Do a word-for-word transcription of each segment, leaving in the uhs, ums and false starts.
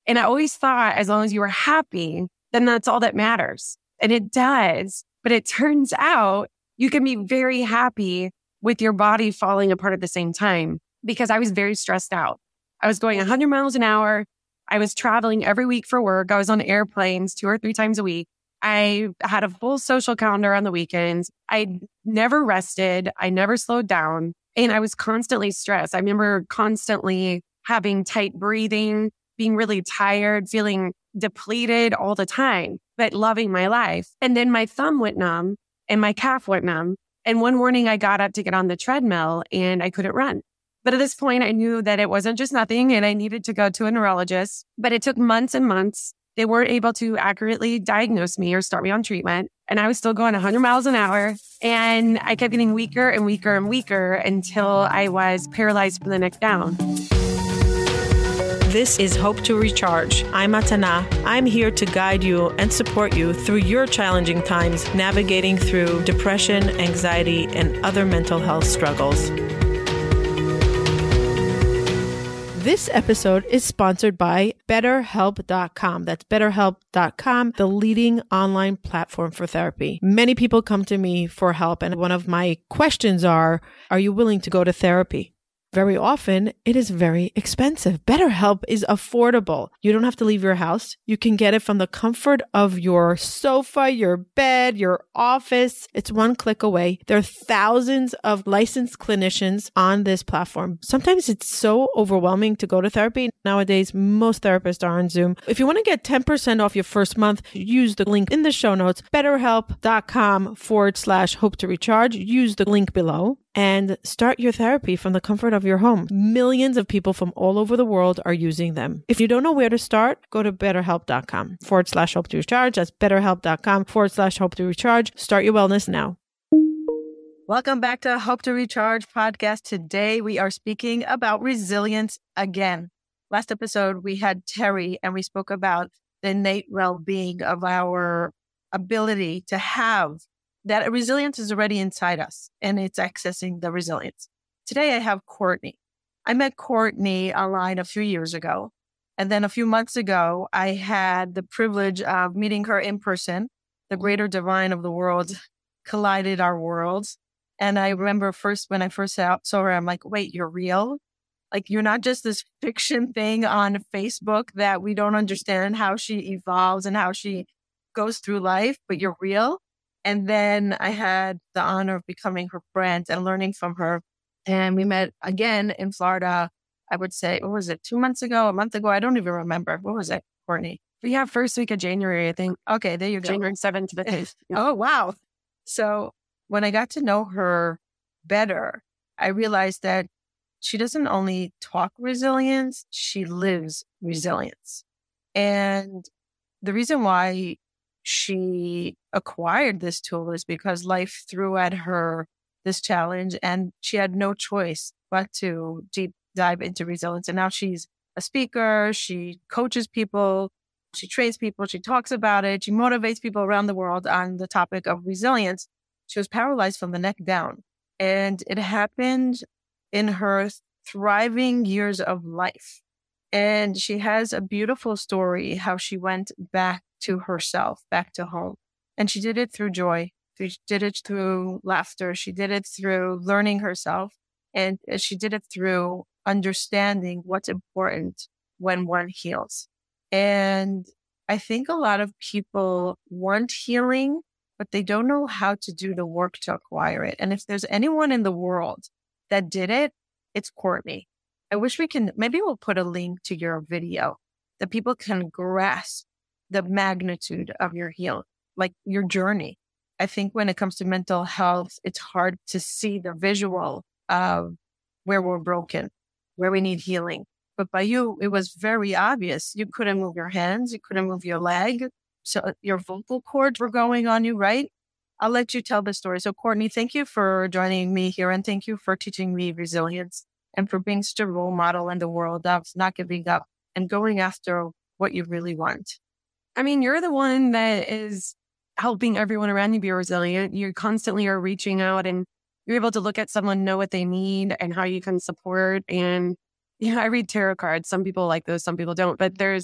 And I always thought as long as you were happy, then that's all that matters. And it does. But it turns out you can be very happy with your body falling apart at the same time, because I was very stressed out. I was going one hundred miles an hour. I was traveling every week for work. I was on airplanes two or three times a week. I had a full social calendar on the weekends. I never rested. I never slowed down. And I was constantly stressed. I remember constantly having tight breathing, being really tired, feeling depleted all the time, but loving my life. And then my thumb went numb and my calf went numb. And one morning I got up to get on the treadmill and I couldn't run. But at this point, I knew that it wasn't just nothing and I needed to go to a neurologist. But it took months and months. They weren't able to accurately diagnose me or start me on treatment. And I was still going one hundred miles an hour. And I kept getting weaker and weaker and weaker until I was paralyzed from the neck down. This is Hope to Recharge. I'm Atana. I'm here to guide you and support you through your challenging times, navigating through depression, anxiety, and other mental health struggles. This episode is sponsored by better help dot com. That's better help dot com, the leading online platform for therapy. Many people come to me for help, and one of my questions are, are you willing to go to therapy? Very often, it is very expensive. BetterHelp is affordable. You don't have to leave your house. You can get it from the comfort of your sofa, your bed, your office. It's one click away. There are thousands of licensed clinicians on this platform. Sometimes it's so overwhelming to go to therapy. Nowadays, most therapists are on Zoom. If you want to get ten percent off your first month, use the link in the show notes, betterhelp.com forward slash hope to recharge. Use the link below and start your therapy from the comfort of your home. Millions of people from all over the world are using them. If you don't know where to start, go to betterhelp.com forward slash hope to recharge. That's betterhelp.com forward slash hope to recharge. Start your wellness now. Welcome back to Hope to Recharge podcast. Today, we are speaking about resilience again. Last episode, we had Terry and we spoke about the innate well-being of our ability to have that resilience is already inside us and it's accessing the resilience. Today, I have Courtney. I met Courtney online a few years ago. And then a few months ago, I had the privilege of meeting her in person. The greater divine of the world collided our worlds. And I remember first, when I first saw her, I'm like, wait, you're real? Like, you're not just this fiction thing on Facebook that we don't understand how she evolves and how she goes through life, but you're real. And then I had the honor of becoming her friend and learning from her. And we met again in Florida, I would say, what was it, two months ago, a month ago? I don't even remember. What was it, Courtney? Yeah, first week of January, I think. Okay, there you go. January seventh to the fifth. Yeah. Oh, wow. So when I got to know her better, I realized that she doesn't only talk resilience, she lives resilience. And the reason why she acquired this tool is because life threw at her this challenge and she had no choice but to deep dive into resilience. And now she's a speaker, she coaches people, she trains people, she talks about it, she motivates people around the world on the topic of resilience. She was paralyzed from the neck down. And it happened in her thriving years of life. And she has a beautiful story how she went back to herself, back to home. And she did it through joy. She did it through laughter. She did it through learning herself. And she did it through understanding what's important when one heals. And I think a lot of people want healing, but they don't know how to do the work to acquire it. And if there's anyone in the world that did it, it's Courtney. I wish we can, maybe we'll put a link to your video that people can grasp the magnitude of your healing, like your journey. I think when it comes to mental health, it's hard to see the visual of where we're broken, where we need healing. But by you, it was very obvious. You couldn't move your hands. You couldn't move your leg. So your vocal cords were going on you, right? I'll let you tell the story. So Courtney, thank you for joining me here. And thank you for teaching me resilience and for being such a role model in the world of not giving up and going after what you really want. I mean, you're the one that is helping everyone around you be resilient. You constantly are reaching out and you're able to look at someone, know what they need and how you can support. And, you know, I read tarot cards. Some people like those, some people don't. But there's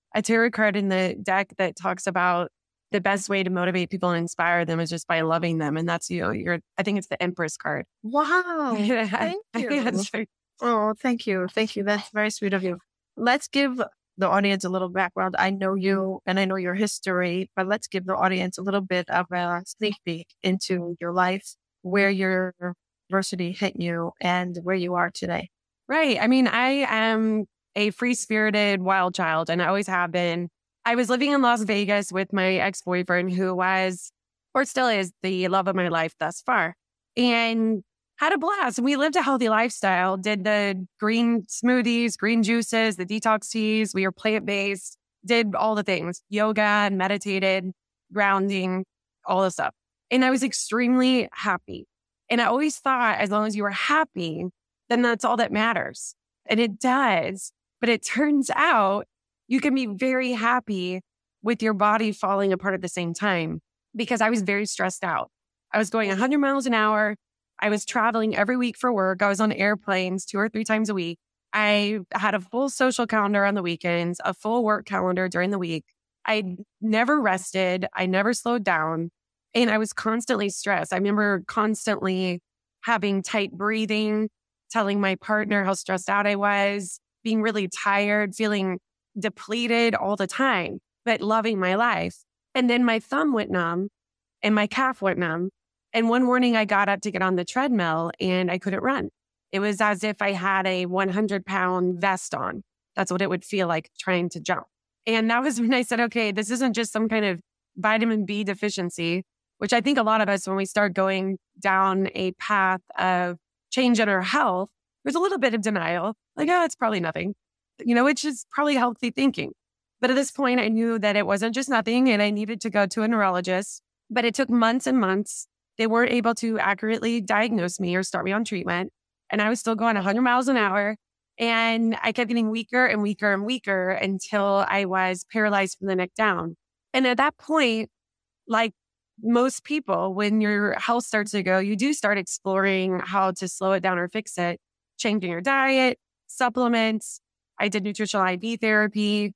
a tarot card in the deck that talks about the best way to motivate people and inspire them is just by loving them. And that's, you know, you're, I think it's the Empress card. Wow. Thank you. Oh, thank you. Thank you. That's very sweet of you. Let's give the audience a little background. I know you and I know your history, but let's give the audience a little bit of a sneak peek into your life, where your adversity hit you and where you are today. Right. I mean, I am a free-spirited wild child, and I always have been. I was living in Las Vegas with my ex-boyfriend, who was, or still is, the love of my life thus far, and had a blast. We lived a healthy lifestyle, did the green smoothies, green juices, the detox teas. We were plant-based, did all the things, yoga, meditated, grounding, all the stuff. And I was extremely happy. And I always thought, as long as you were happy, then that's all that matters. And it does. But it turns out you can be very happy with your body falling apart at the same time, because I was very stressed out. I was going one hundred miles an hour. I was traveling every week for work. I was on airplanes two or three times a week. I had a full social calendar on the weekends, a full work calendar during the week. I never rested. I never slowed down. And I was constantly stressed. I remember constantly having tight breathing, telling my partner how stressed out I was, being really tired, feeling depleted all the time, but loving my life. And then my thumb went numb and my calf went numb. And one morning I got up to get on the treadmill and I couldn't run. It was as if I had a one hundred pound vest on. That's what it would feel like trying to jump. And that was when I said, okay, this isn't just some kind of vitamin B deficiency, which I think a lot of us, when we start going down a path of change in our health, there's a little bit of denial. Like, oh, it's probably nothing, you know, which is probably healthy thinking. But at this point, I knew that it wasn't just nothing and I needed to go to a neurologist. But it took months and months. They weren't able to accurately diagnose me or start me on treatment. And I was still going one hundred miles an hour. And I kept getting weaker and weaker and weaker until I was paralyzed from the neck down. And at that point, like most people, when your health starts to go, you do start exploring how to slow it down or fix it, changing your diet, supplements. I did nutritional I V therapy,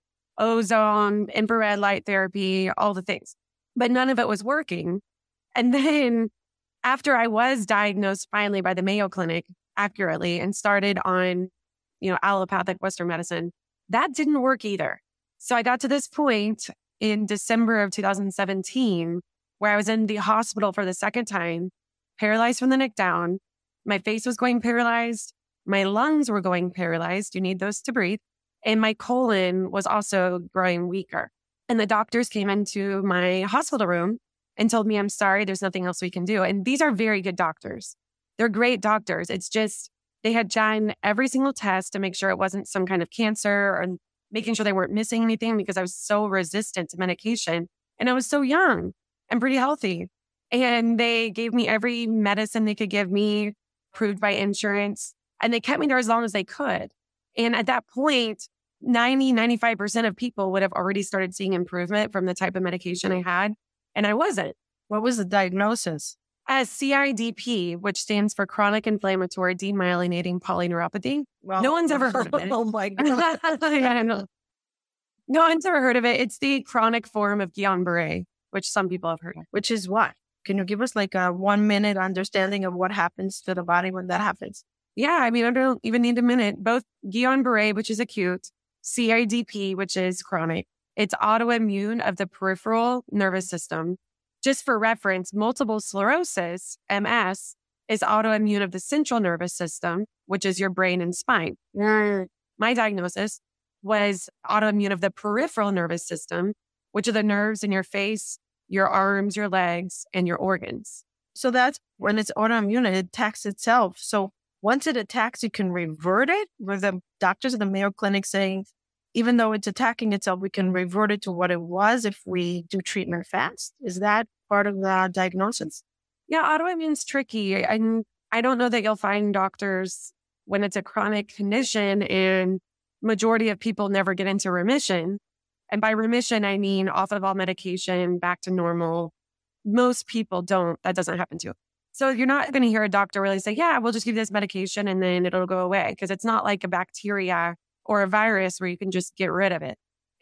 ozone, infrared light therapy, all the things. But none of it was working. And then after I was diagnosed finally by the Mayo Clinic accurately and started on, you know, allopathic Western medicine, that didn't work either. So I got to this point in December of two thousand seventeen where I was in the hospital for the second time, paralyzed from the neck down. My face was going paralyzed. My lungs were going paralyzed. You need those to breathe. And my colon was also growing weaker. And the doctors came into my hospital room and told me, I'm sorry, there's nothing else we can do. And these are very good doctors. They're great doctors. It's just they had done every single test to make sure it wasn't some kind of cancer or making sure they weren't missing anything, because I was so resistant to medication and I was so young and pretty healthy. And they gave me every medicine they could give me, approved by insurance, and they kept me there as long as they could. And at that point, ninety, ninety-five percent of people would have already started seeing improvement from the type of medication I had. And I wasn't. What was the diagnosis? As C I D P, which stands for chronic inflammatory demyelinating polyneuropathy. Well, no one's ever heard of it. Oh my God. I know. No one's ever heard of it. It's the chronic form of Guillain-Barré, which some people have heard of. Which is what? Can you give us like a one minute understanding of what happens to the body when that happens? Yeah, I mean, I don't even need a minute. Both Guillain-Barré, which is acute, C I D P, which is chronic. It's autoimmune of the peripheral nervous system. Just for reference, multiple sclerosis, M S, is autoimmune of the central nervous system, which is your brain and spine. My diagnosis was autoimmune of the peripheral nervous system, which are the nerves in your face, your arms, your legs, and your organs. So that's when it's autoimmune, it attacks itself. So once it attacks, you can revert it? Were the doctors at the Mayo Clinic saying, even though it's attacking itself, we can revert it to what it was if we do treatment fast? Is that part of the diagnosis? Yeah, autoimmune's tricky. And I don't know that you'll find doctors when it's a chronic condition, and majority of people never get into remission. And by remission, I mean off of all medication, back to normal. Most people don't. That doesn't happen to. So you're not going to hear a doctor really say, yeah, we'll just give you this medication and then it'll go away. Because it's not like a bacteria or a virus where you can just get rid of it.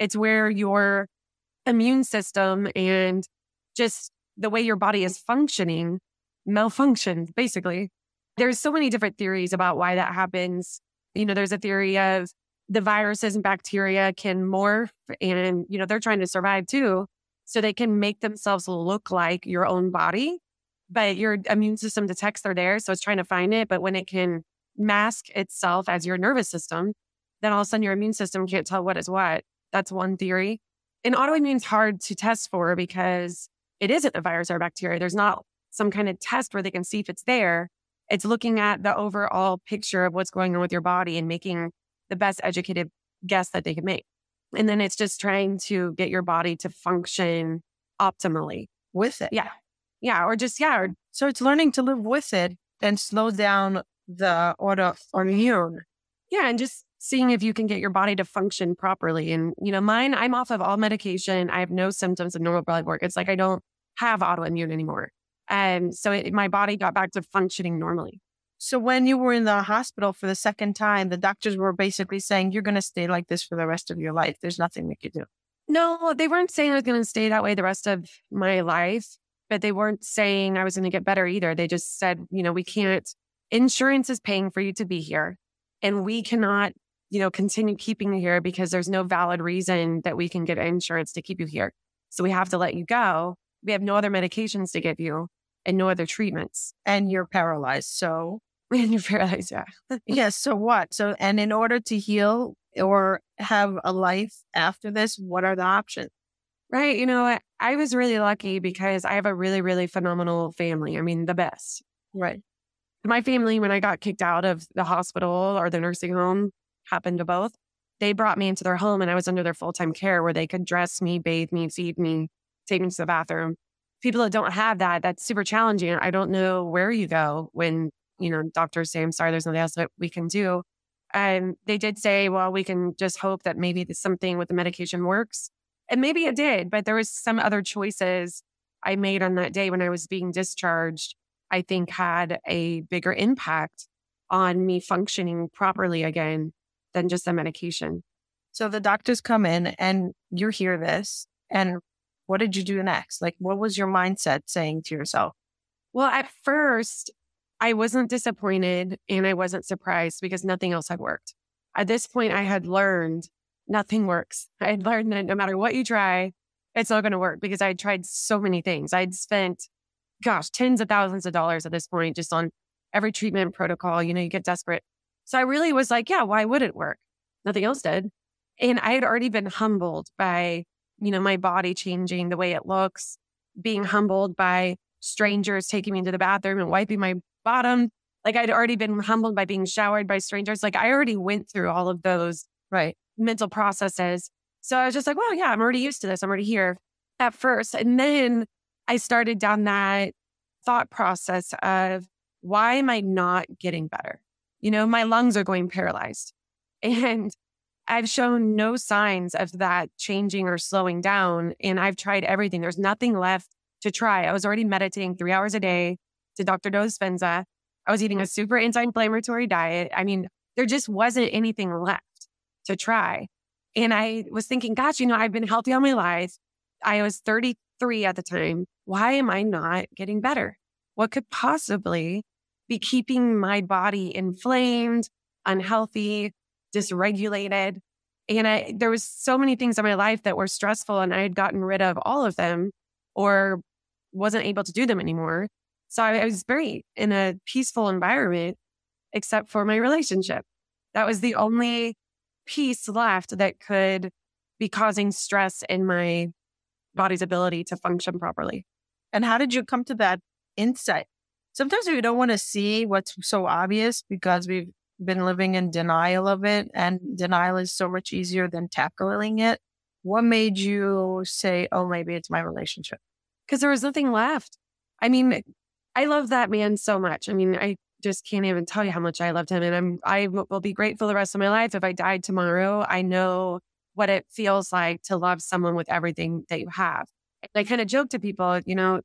It's where your immune system and just the way your body is functioning malfunctioned, basically. There's so many different theories about why that happens. You know, there's a theory of the viruses and bacteria can morph and, you know, they're trying to survive too. So they can make themselves look like your own body, but your immune system detects they're there. So it's trying to find it. But when it can mask itself as your nervous system, then all of a sudden your immune system can't tell what is what. That's one theory. And autoimmune is hard to test for because it isn't a virus or a bacteria. There's not some kind of test where they can see if it's there. It's looking at the overall picture of what's going on with your body and making the best educated guess that they can make. And then it's just trying to get your body to function optimally. With it. Yeah. Yeah. Or just, yeah. Or, So it's learning to live with it and slow down the autoimmune. yeah. And just seeing if you can get your body to function properly. And, you know, mine, I'm off of all medication. I have no symptoms of normal blood work. It's like I don't have autoimmune anymore. And so it, my body got back to functioning normally. So when you were in the hospital for the second time, the doctors were basically saying, you're going to stay like this for the rest of your life. There's nothing we could do. No, they weren't saying I was going to stay that way the rest of my life, but they weren't saying I was going to get better either. They just said, you know, we can't, insurance is paying for you to be here and we cannot, you know, continue keeping you here because there's no valid reason that we can get insurance to keep you here. So we have to let you go. We have no other medications to give you and no other treatments. And you're paralyzed. So And you're paralyzed, yeah. yes. So what? So, and in order to heal or have a life after this, what are the options? Right. You know, I, I was really lucky because I have a really, really phenomenal family. I mean, the best. Right. My family, when I got kicked out of the hospital or the nursing home, happened to both. They brought me into their home and I was under their full-time care where they could dress me, bathe me, feed me, take me to the bathroom. People that don't have that, that's super challenging. I don't know where you go when, you know, doctors say, I'm sorry, there's nothing else that we can do. And they did say, well, we can just hope that maybe something with the medication works. And maybe it did, but there was some other choices I made on that day when I was being discharged, I think had a bigger impact on me functioning properly again than just the medication. So the doctors come in and you hear this. And what did you do next? Like, what was your mindset saying to yourself? Well, at first, I wasn't disappointed and I wasn't surprised because nothing else had worked. At this point, I had learned nothing works. I had learned that no matter what you try, it's not going to work because I had tried so many things. I'd spent, gosh, tens of thousands of dollars at this point just on every treatment protocol. You know, you get desperate. So I really was like, yeah, why would it work? Nothing else did. And I had already been humbled by, you know, my body changing the way it looks, being humbled by strangers taking me into the bathroom and wiping my bottom. Like I'd already been humbled by being showered by strangers. Like I already went through all of those right mental processes. So I was just like, well, yeah, I'm already used to this. I'm already here at first. And then I started down that thought process of why am I not getting better? You know, my lungs are going paralyzed and I've shown no signs of that changing or slowing down. And I've tried everything. There's nothing left to try. I was already meditating three hours a day to Doctor Joe Dispenza. I was eating a super anti-inflammatory diet. I mean, there just wasn't anything left to try. And I was thinking, gosh, you know, I've been healthy all my life. I was thirty-three at the time. Why am I not getting better? What could possibly be keeping my body inflamed, unhealthy, dysregulated? And I, there was so many things in my life that were stressful and I had gotten rid of all of them or wasn't able to do them anymore. So I, I was very in a peaceful environment, except for my relationship. That was the only piece left that could be causing stress in my body's ability to function properly. And how did you come to that insight? Sometimes we don't want to see what's so obvious because we've been living in denial of it, and denial is so much easier than tackling it. What made you say, oh, maybe it's my relationship? Because there was nothing left. I mean, I love that man so much. I mean, I just can't even tell you how much I loved him. And I'm, I will be grateful the rest of my life. If I died tomorrow, I know what it feels like to love someone with everything that you have. And I kind of joke to people, you know,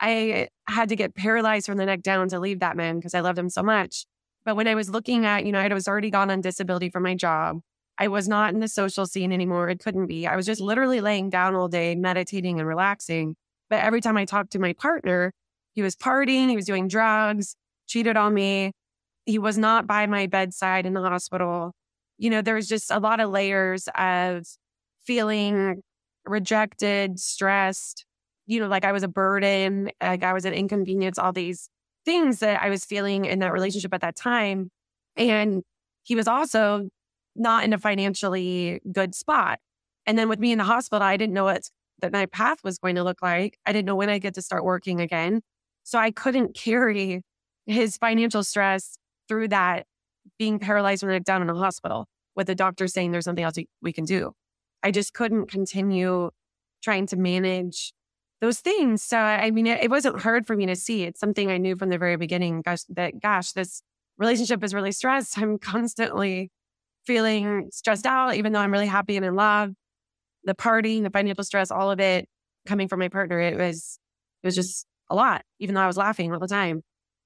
I had to get paralyzed from the neck down to leave that man because I loved him so much. But when I was looking at, you know, I was already gone on disability from my job. I was not in the social scene anymore. It couldn't be. I was just literally laying down all day, meditating and relaxing. But every time I talked to my partner, he was partying, he was doing drugs, cheated on me. He was not by my bedside in the hospital. You know, there was just a lot of layers of feeling rejected, stressed, you know, like I was a burden, like I was an inconvenience, all these things that I was feeling in that relationship at that time. And he was also not in a financially good spot. And then with me in the hospital, I didn't know what that my path was going to look like. I didn't know when I'd get to start working again. So I couldn't carry his financial stress through that, being paralyzed when I was down in a hospital with the doctor saying there's something else we can do. I just couldn't continue trying to manage those things. So, I mean, it, it wasn't hard for me to see. It's something I knew from the very beginning, gosh, that, gosh, this relationship is really stressed. I'm constantly feeling stressed out, even though I'm really happy and in love. The partying, the financial stress, all of it coming from my partner, it was, it was just a lot, even though I was laughing all the time.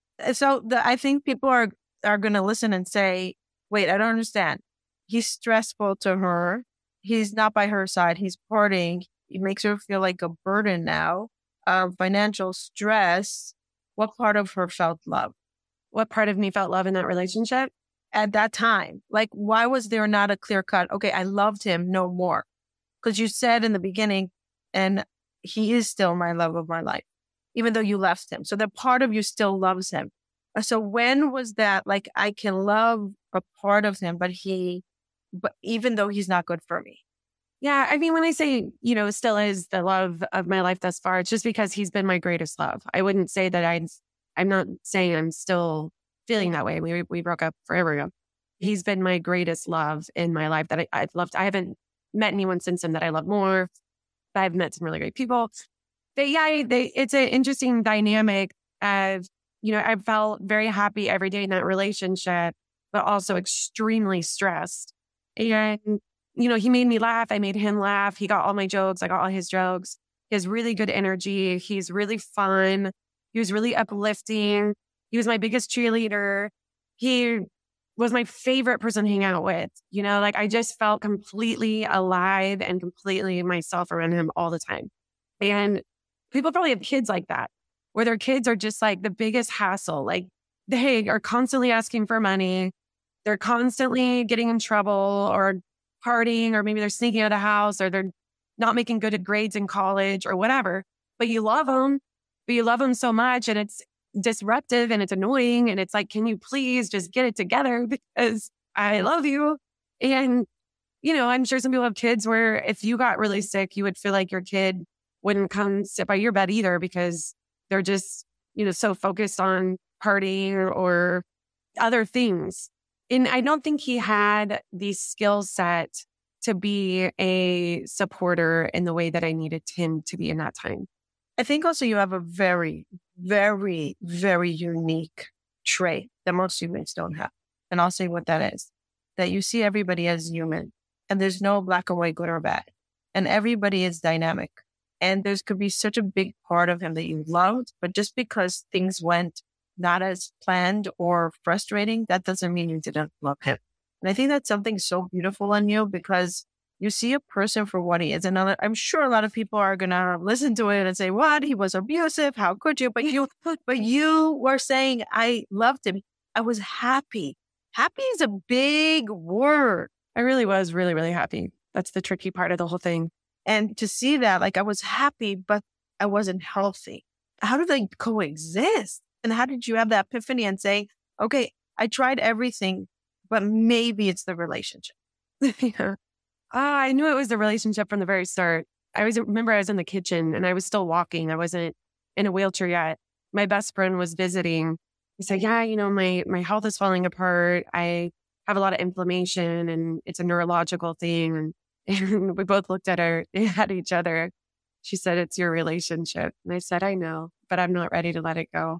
So the, I think people are, are going to listen and say, wait, I don't understand. He's stressful to her. He's not by her side. He's partying. It makes her feel like a burden now. Uh, financial stress. What part of her felt love? What part of me felt love in that relationship? At that time, like, why was there not a clear cut? Okay, I loved him no more. Because you said in the beginning, and he is still my love of my life, even though you left him. So the part of you still loves him. So when was that, like, I can love a part of him, but he, but even though he's not good for me? Yeah. I mean, when I say, you know, still is the love of my life thus far, it's just because he's been my greatest love. I wouldn't say that I, I'm not saying I'm still feeling that way. We we broke up forever ago. He's been my greatest love in my life that I, I've loved. I haven't met anyone since him that I love more. I've met some really great people. But yeah, they, it's an interesting dynamic of, you know, I felt very happy every day in that relationship, but also extremely stressed. And, you know, he made me laugh. I made him laugh. He got all my jokes. I got all his jokes. He has really good energy. He's really fun. He was really uplifting. He was my biggest cheerleader. He was my favorite person to hang out with. You know, like I just felt completely alive and completely myself around him all the time. And people probably have kids like that, where their kids are just like the biggest hassle. Like they are constantly asking for money. They're constantly getting in trouble or partying, or maybe they're sneaking out of the house, or they're not making good grades in college or whatever. But you love them, but you love them so much, and it's disruptive and it's annoying. And it's like, can you please just get it together because I love you? And, you know, I'm sure some people have kids where if you got really sick, you would feel like your kid wouldn't come sit by your bed either because they're just, you know, so focused on partying or, or other things. And I don't think he had the skill set to be a supporter in the way that I needed him to be in that time. I think also you have a very, very, very unique trait that most humans don't have. And I'll say what that is. That you see everybody as human, and there's no black or white, good or bad. And everybody is dynamic. And there could be such a big part of him that you loved, but just because things went not as planned or frustrating, that doesn't mean you didn't love him. And I think that's something so beautiful in you, because you see a person for what he is. And I'm sure a lot of people are going to listen to it and say, what? He was abusive. How could you? But you, but you were saying, I loved him. I was happy. Happy is a big word. I really was really, really happy. That's the tricky part of the whole thing. And to see that, like, I was happy, but I wasn't healthy. How do they coexist? And how did you have that epiphany and say, okay, I tried everything, but maybe it's the relationship? Yeah. Uh, I knew it was the relationship from the very start. I was remember I was in the kitchen and I was still walking. I wasn't in a wheelchair yet. My best friend was visiting. He said, yeah, you know, my, my health is falling apart. I have a lot of inflammation and it's a neurological thing. And, and we both looked at her, at each other. She said, it's your relationship. And I said, I know, but I'm not ready to let it go.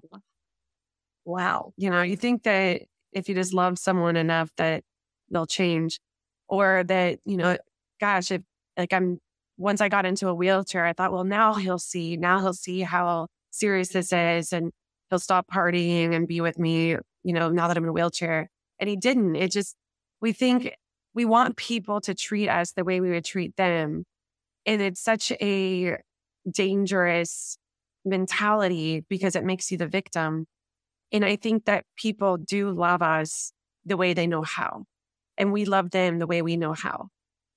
Wow. You know, you think that if you just love someone enough that they'll change, or that, you know, gosh, if like I'm, once I got into a wheelchair, I thought, well, now he'll see, now he'll see how serious this is and he'll stop partying and be with me, you know, now that I'm in a wheelchair. And he didn't. It just, we think we want people to treat us the way we would treat them. And it's such a dangerous mentality because it makes you the victim. And I think that people do love us the way they know how. And we love them the way we know how.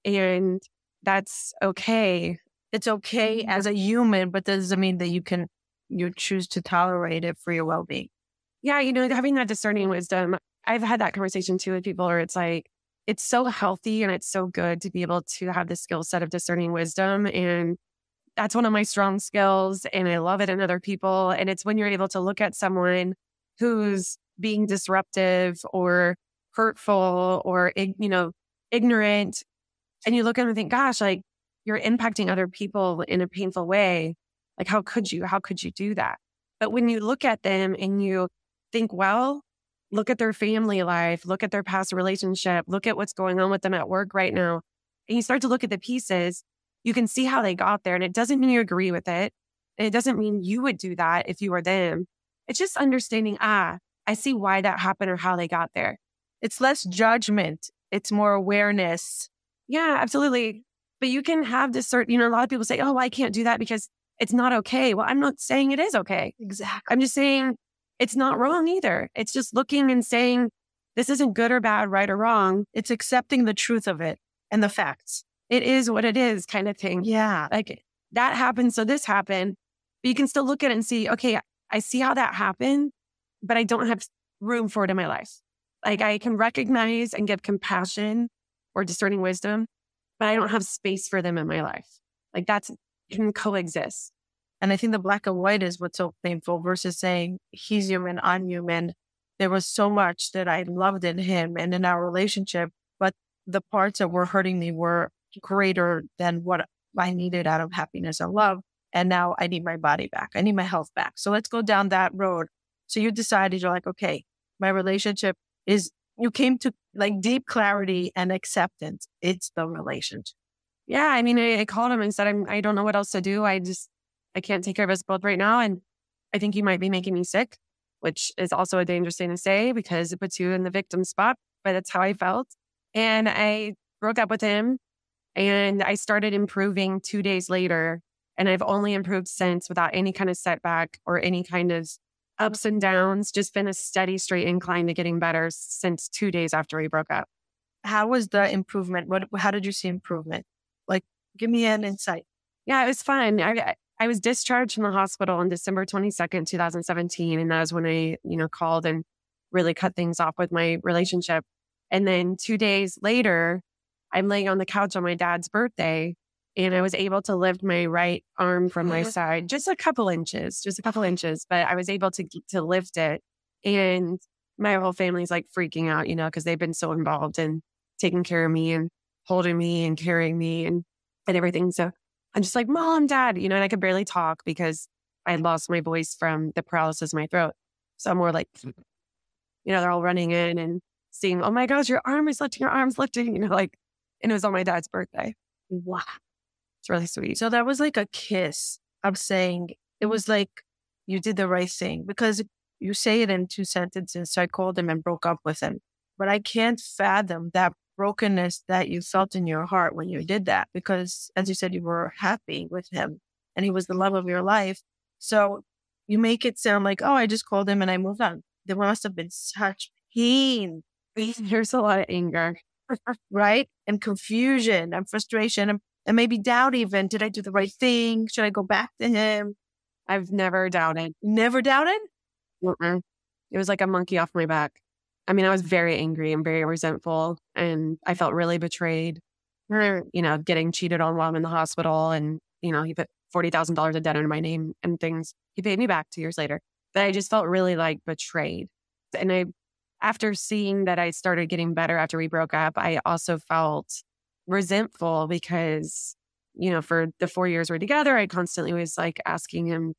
And that's okay. It's okay as a human, but that doesn't mean that you can, you choose to tolerate it for your well-being. Yeah, you know, having that discerning wisdom, I've had that conversation too with people where it's like, it's so healthy and it's so good to be able to have the skill set of discerning wisdom. And that's one of my strong skills. And I love it in other people. And it's when you're able to look at someone who's being disruptive or hurtful or, you know, ignorant. And you look at them and think, gosh, like you're impacting other people in a painful way. Like, how could you? How could you do that? But when you look at them and you think, well, look at their family life, look at their past relationship, look at what's going on with them at work right now. And you start to look at the pieces, you can see how they got there. And it doesn't mean you agree with it. And it doesn't mean you would do that if you were them. It's just understanding, ah, I see why that happened or how they got there. It's less judgment. It's more awareness. Yeah, absolutely. But you can have this certain, you know, a lot of people say, oh, I can't do that because it's not okay. Well, I'm not saying it is okay. Exactly. I'm just saying it's not wrong either. It's just looking and saying, this isn't good or bad, right or wrong. It's accepting the truth of it and the facts. It is what it is kind of thing. Yeah. Like that happened, so this happened. But you can still look at it and see, okay, I see how that happened, but I don't have room for it in my life. Like I can recognize and give compassion or discerning wisdom, but I don't have space for them in my life. Like that's can coexist. And I think the black and white is what's so painful versus saying he's human, I'm human. There was so much that I loved in him and in our relationship, but the parts that were hurting me were greater than what I needed out of happiness and love. And now I need my body back. I need my health back. So let's go down that road. So you decided, you're like, okay, my relationship is, you came to like deep clarity and acceptance. It's the relationship. Yeah. I mean, I, I called him and said, I'm, I don't know what else to do. I just, I can't take care of us both right now. And I think you might be making me sick, which is also a dangerous thing to say because it puts you in the victim spot, but that's how I felt. And I broke up with him and I started improving two days later. And I've only improved since without any kind of setback or any kind of ups and downs, just been a steady straight incline to getting better since two days after we broke up. How was the improvement? What, how did you see improvement? Like, give me an insight. Yeah, it was fun. I, I was discharged from the hospital on December twenty-second, twenty seventeen. And that was when I, you know, called and really cut things off with my relationship. And then two days later, I'm laying on the couch on my dad's birthday and I was able to lift my right arm from my side, just a couple inches, just a couple inches, but I was able to, to lift it. And my whole family's like freaking out, you know, because they've been so involved in taking care of me and holding me and carrying me and, and everything. So I'm just like, Mom, Dad, you know, and I could barely talk because I had lost my voice from the paralysis in my throat. So I'm more like, you know, they're all running in and seeing, oh my gosh, your arm is lifting, your arm's lifting, you know, like, and it was on my dad's birthday. Wow. It's really sweet. So that was like a kiss of saying, it was like you did the right thing because you say it in two sentences. So I called him and broke up with him. But I can't fathom that brokenness that you felt in your heart when you did that because, as you said, you were happy with him and he was the love of your life. So you make it sound like, oh, I just called him and I moved on. There must have been such pain. There's a lot of anger. Right? And confusion and frustration and, and maybe doubt even. Did I do the right thing? Should I go back to him? I've never doubted. Never doubted? Mm-mm. It was like a monkey off my back. I mean, I was very angry and very resentful and I felt really betrayed. You know, getting cheated on while I'm in the hospital and, you know, he put forty thousand dollars of debt under my name and things. He paid me back two years later. But I just felt really like betrayed. And I After seeing that I started getting better after we broke up, I also felt resentful because, you know, for the four years we're together, I constantly was like asking him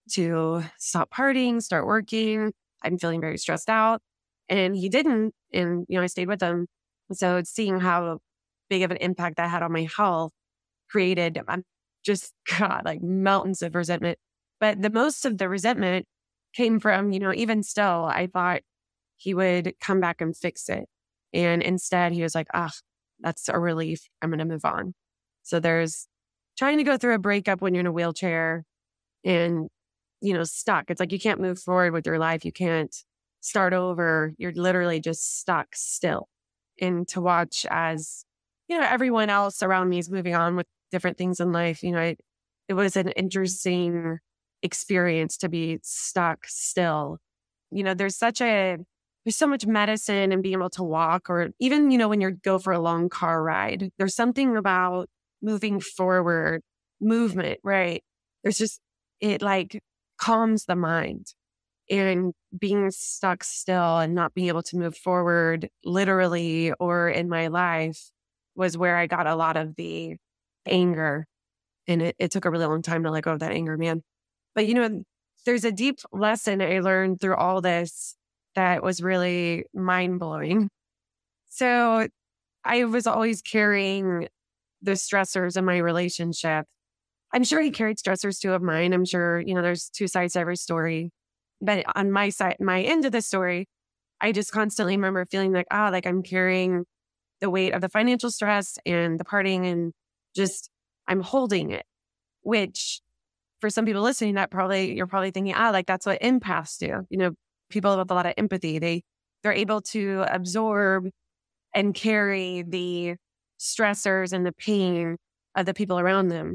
to stop partying, start working. I'm feeling very stressed out. And he didn't. And, you know, I stayed with him. So seeing how big of an impact that had on my health created um, just, God, like mountains of resentment. But the most of the resentment came from, you know, even still, I thought he would come back and fix it. And instead he was like, ah, That's a relief. I'm going to move on. So there's trying to go through a breakup when you're in a wheelchair and, you know, stuck. It's like you can't move forward with your life. You can't start over. You're literally just stuck still. And to watch as, you know, everyone else around me is moving on with different things in life, you know, it, it was an interesting experience to be stuck still. You know, there's such a, there's so much medicine in being able to walk, or even, you know, when you go for a long car ride, there's something about moving forward, movement, right? There's just, it like calms the mind, and being stuck still and not being able to move forward literally or in my life was where I got a lot of the anger. And it, it took a really long time to let go of that anger, man. But, you know, there's a deep lesson I learned through all this that was really mind-blowing. So I was always carrying the stressors in my relationship. I'm sure he carried stressors too of mine. I'm sure, you know, there's two sides to every story. But on my side, my end of the story, I just constantly remember feeling like, ah, oh, like I'm carrying the weight of the financial stress and the partying, and just I'm holding it, which for some people listening, that probably, you're probably thinking, ah, like that's what empaths do. You know, people with a lot of empathy, they, they're able to absorb and carry the stressors and the pain of the people around them.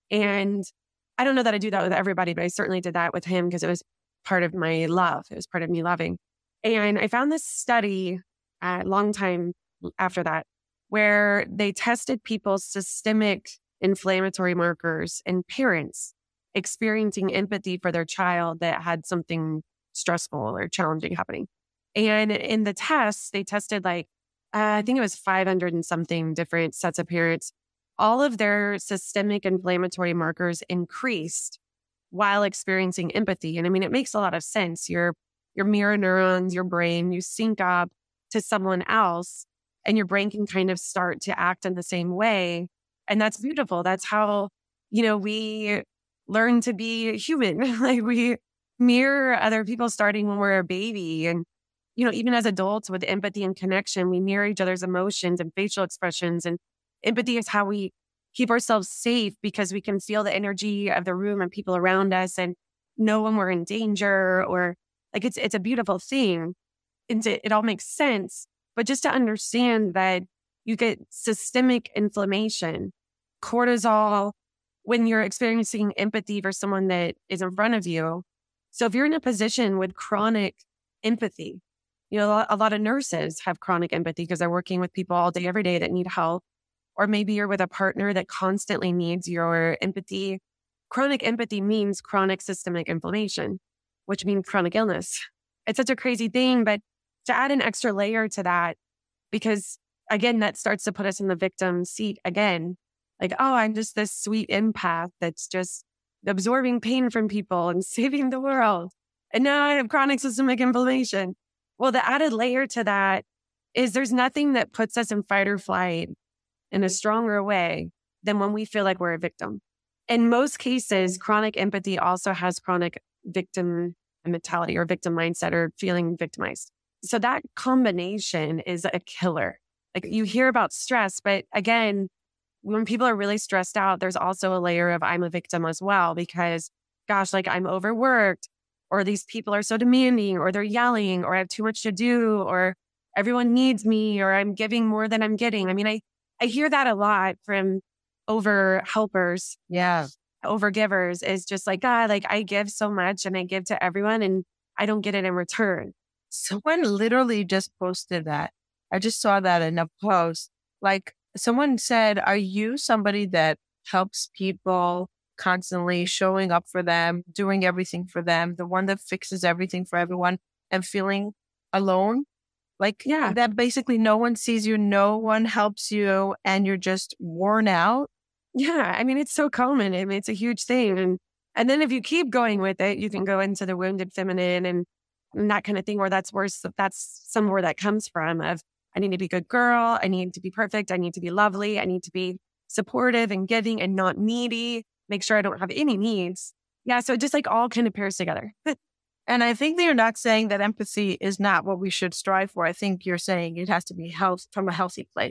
And I don't know that I do that with everybody, but I certainly did that with him because it was part of my love. It was part of me loving. And I found this study a long time after that, where they tested people's systemic inflammatory markers in parents experiencing empathy for their child that had something stressful or challenging happening. And in the tests, they tested like, uh, I think it was five hundred and something different sets of parents. All of their systemic inflammatory markers increased while experiencing empathy. And I mean, it makes a lot of sense. Your, your mirror neurons, your brain, you sync up to someone else, and your brain can kind of start to act in the same way. And that's beautiful. That's how, you know, we learn to be human. Like we mirror other people starting when we're a baby. And, you know, even as adults with empathy and connection, we mirror each other's emotions and facial expressions. And empathy is how we keep ourselves safe, because we can feel the energy of the room and people around us and know when we're in danger, or like it's, it's a beautiful thing. And it, it all makes sense. But just to understand that you get systemic inflammation, cortisol, when you're experiencing empathy for someone that is in front of you. So if you're in a position with chronic empathy, you know, a lot, a lot of nurses have chronic empathy because they're working with people all day, every day that need help. Or maybe you're with a partner that constantly needs your empathy. Chronic empathy means chronic systemic inflammation, which means chronic illness. It's such a crazy thing, but to add an extra layer to that, because again, that starts to put us in the victim seat again. Like, oh, I'm just this sweet empath that's just absorbing pain from people and saving the world. And now I have chronic systemic inflammation. Well, the added layer to that is there's nothing that puts us in fight or flight in a stronger way than when we feel like we're a victim. In most cases, chronic empathy also has chronic victim mentality or victim mindset or feeling victimized. So that combination is a killer. Like you hear about stress, but again, when people are really stressed out, there's also a layer of I'm a victim as well, because gosh, like I'm overworked, or these people are so demanding, or they're yelling, or I have too much to do, or everyone needs me, or I'm giving more than I'm getting. I mean, I, I hear that a lot from over helpers. Yeah. Over givers is just like, God, like I give so much and I give to everyone and I don't get it in return. Someone literally just posted that. I just saw that in a post. Like someone said, are you somebody that helps people constantly, showing up for them, doing everything for them, the one that fixes everything for everyone and feeling alone? Like, yeah, that basically no one sees you, no one helps you, and you're just worn out. Yeah. I mean, it's so common. I mean, it's a huge thing. And, and then if you keep going with it, you can go into the wounded feminine and, and that kind of thing, where that's worse. That's somewhere that comes from of, I need to be a good girl. I need to be perfect. I need to be lovely. I need to be supportive and giving and not needy. Make sure I don't have any needs. Yeah. So it just like all kind of pairs together. And I think that you're not saying that empathy is not what we should strive for. I think you're saying it has to be health from a healthy place.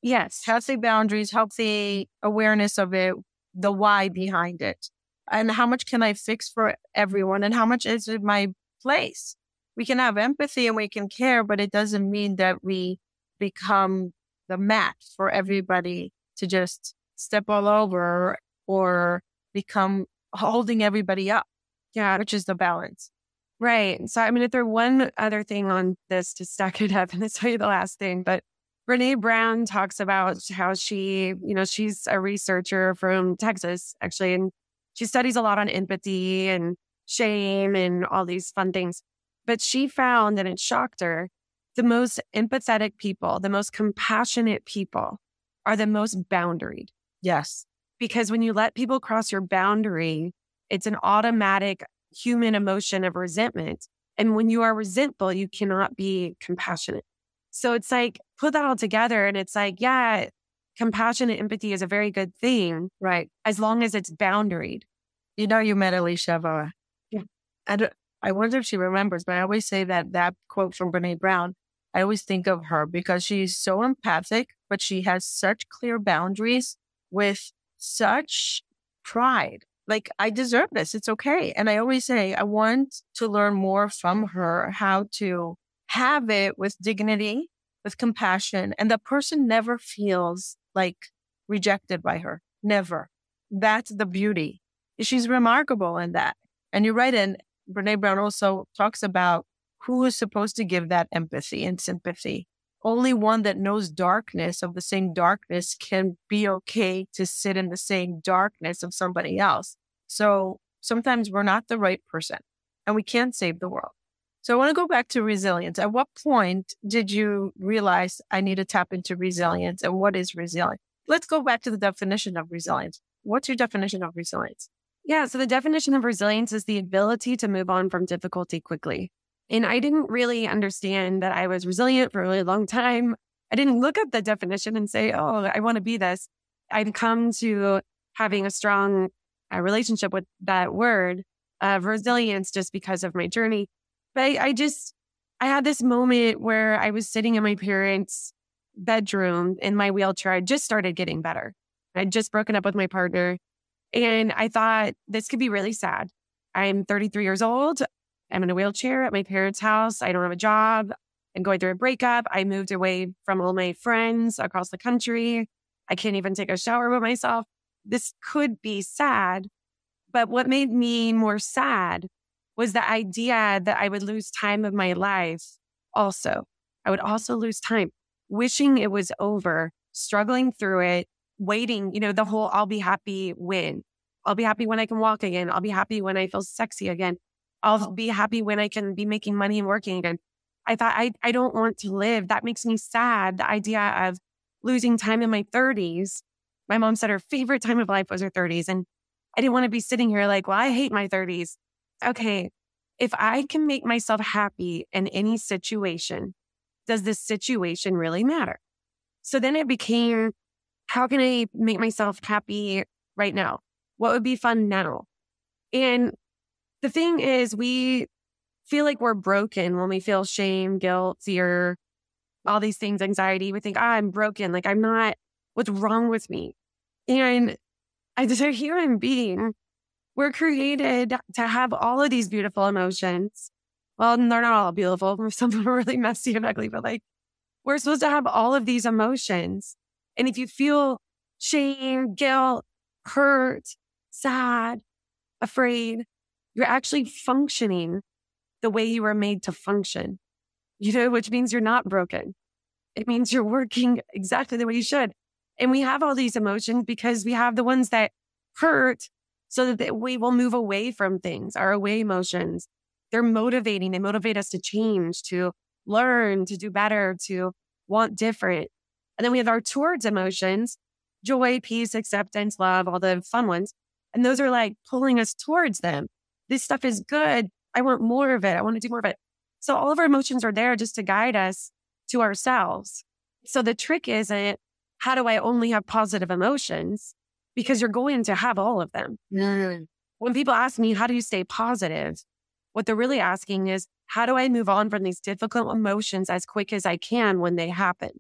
Yes. Healthy boundaries, healthy awareness of it, the why behind it. And how much can I fix for everyone? And how much is it my place? We can have empathy and we can care, but it doesn't mean that we become the mat for everybody to just step all over or become holding everybody up. Yeah. Which is the balance. Right. So I'm going to throw one other thing on this to stack it up and to tell you the last thing. But Brene Brown talks about how she, you know, she's a researcher from Texas, actually, and she studies a lot on empathy and shame and all these fun things. But she found, and it shocked her, the most empathetic people, the most compassionate people are the most boundaried. Yes. Because when you let people cross your boundary, it's an automatic human emotion of resentment. And when you are resentful, you cannot be compassionate. So it's like, put that all together and it's like, yeah, compassion and empathy is a very good thing. Right. As long as it's boundaried. You know, you met Elisheva. Yeah. And I wonder if she remembers, but I always say that that quote from Brene Brown, I always think of her because she's so empathic, but she has such clear boundaries with such pride. Like, I deserve this. It's okay. And I always say, I want to learn more from her, how to have it with dignity, with compassion. And the person never feels like rejected by her. Never. That's the beauty. She's remarkable in that. And you're right. And Brene Brown also talks about who is supposed to give that empathy and sympathy. Only one that knows darkness of the same darkness can be okay to sit in the same darkness of somebody else. So sometimes we're not the right person and we can't save the world. So I want to go back to resilience. At what point did you realize I need to tap into resilience, and what is resilience? Let's go back to the definition of resilience. What's your definition of resilience? Yeah. So the definition of resilience is the ability to move on from difficulty quickly. And I didn't really understand that I was resilient for a really long time. I didn't look up the definition and say, oh, I want to be this. I've come to having a strong uh, relationship with that word of resilience just because of my journey. But I, I just, I had this moment where I was sitting in my parents' bedroom in my wheelchair. I just started getting better. I'd just broken up with my partner. And I thought this could be really sad. I'm thirty-three years old. I'm in a wheelchair at my parents' house. I don't have a job. I'm going through a breakup. I moved away from all my friends across the country. I can't even take a shower by myself. This could be sad. But what made me more sad was the idea that I would lose time of my life also. I would also lose time, wishing it was over, struggling through it, waiting, you know, the whole I'll be happy when. I'll be happy when I can walk again. I'll be happy when I feel sexy again. I'll be happy when I can be making money and working again. I thought, I, I don't want to live. That makes me sad. The idea of losing time in my thirties. My mom said her favorite time of life was her thirties. And I didn't want to be sitting here like, well, I hate my thirties. Okay, if I can make myself happy in any situation, does this situation really matter? So then it became, how can I make myself happy right now? What would be fun now? And the thing is, we feel like we're broken when we feel shame, guilt, fear, all these things, anxiety. We think, ah, I'm broken. Like, I'm not, what's wrong with me? And as a human being, we're created to have all of these beautiful emotions. Well, they're not all beautiful. Some of them are really messy and ugly, but like, we're supposed to have all of these emotions. And if you feel shame, guilt, hurt, sad, afraid, you're actually functioning the way you were made to function, you know, which means you're not broken. It means you're working exactly the way you should. And we have all these emotions because we have the ones that hurt so that we will move away from things, our away emotions. They're motivating. They motivate us to change, to learn, to do better, to want different. And then we have our towards emotions, joy, peace, acceptance, love, all the fun ones. And those are like pulling us towards them. This stuff is good. I want more of it. I want to do more of it. So all of our emotions are there just to guide us to ourselves. So the trick isn't, how do I only have positive emotions? Because you're going to have all of them. Mm. When people ask me, how do you stay positive? What they're really asking is, how do I move on from these difficult emotions as quick as I can when they happen?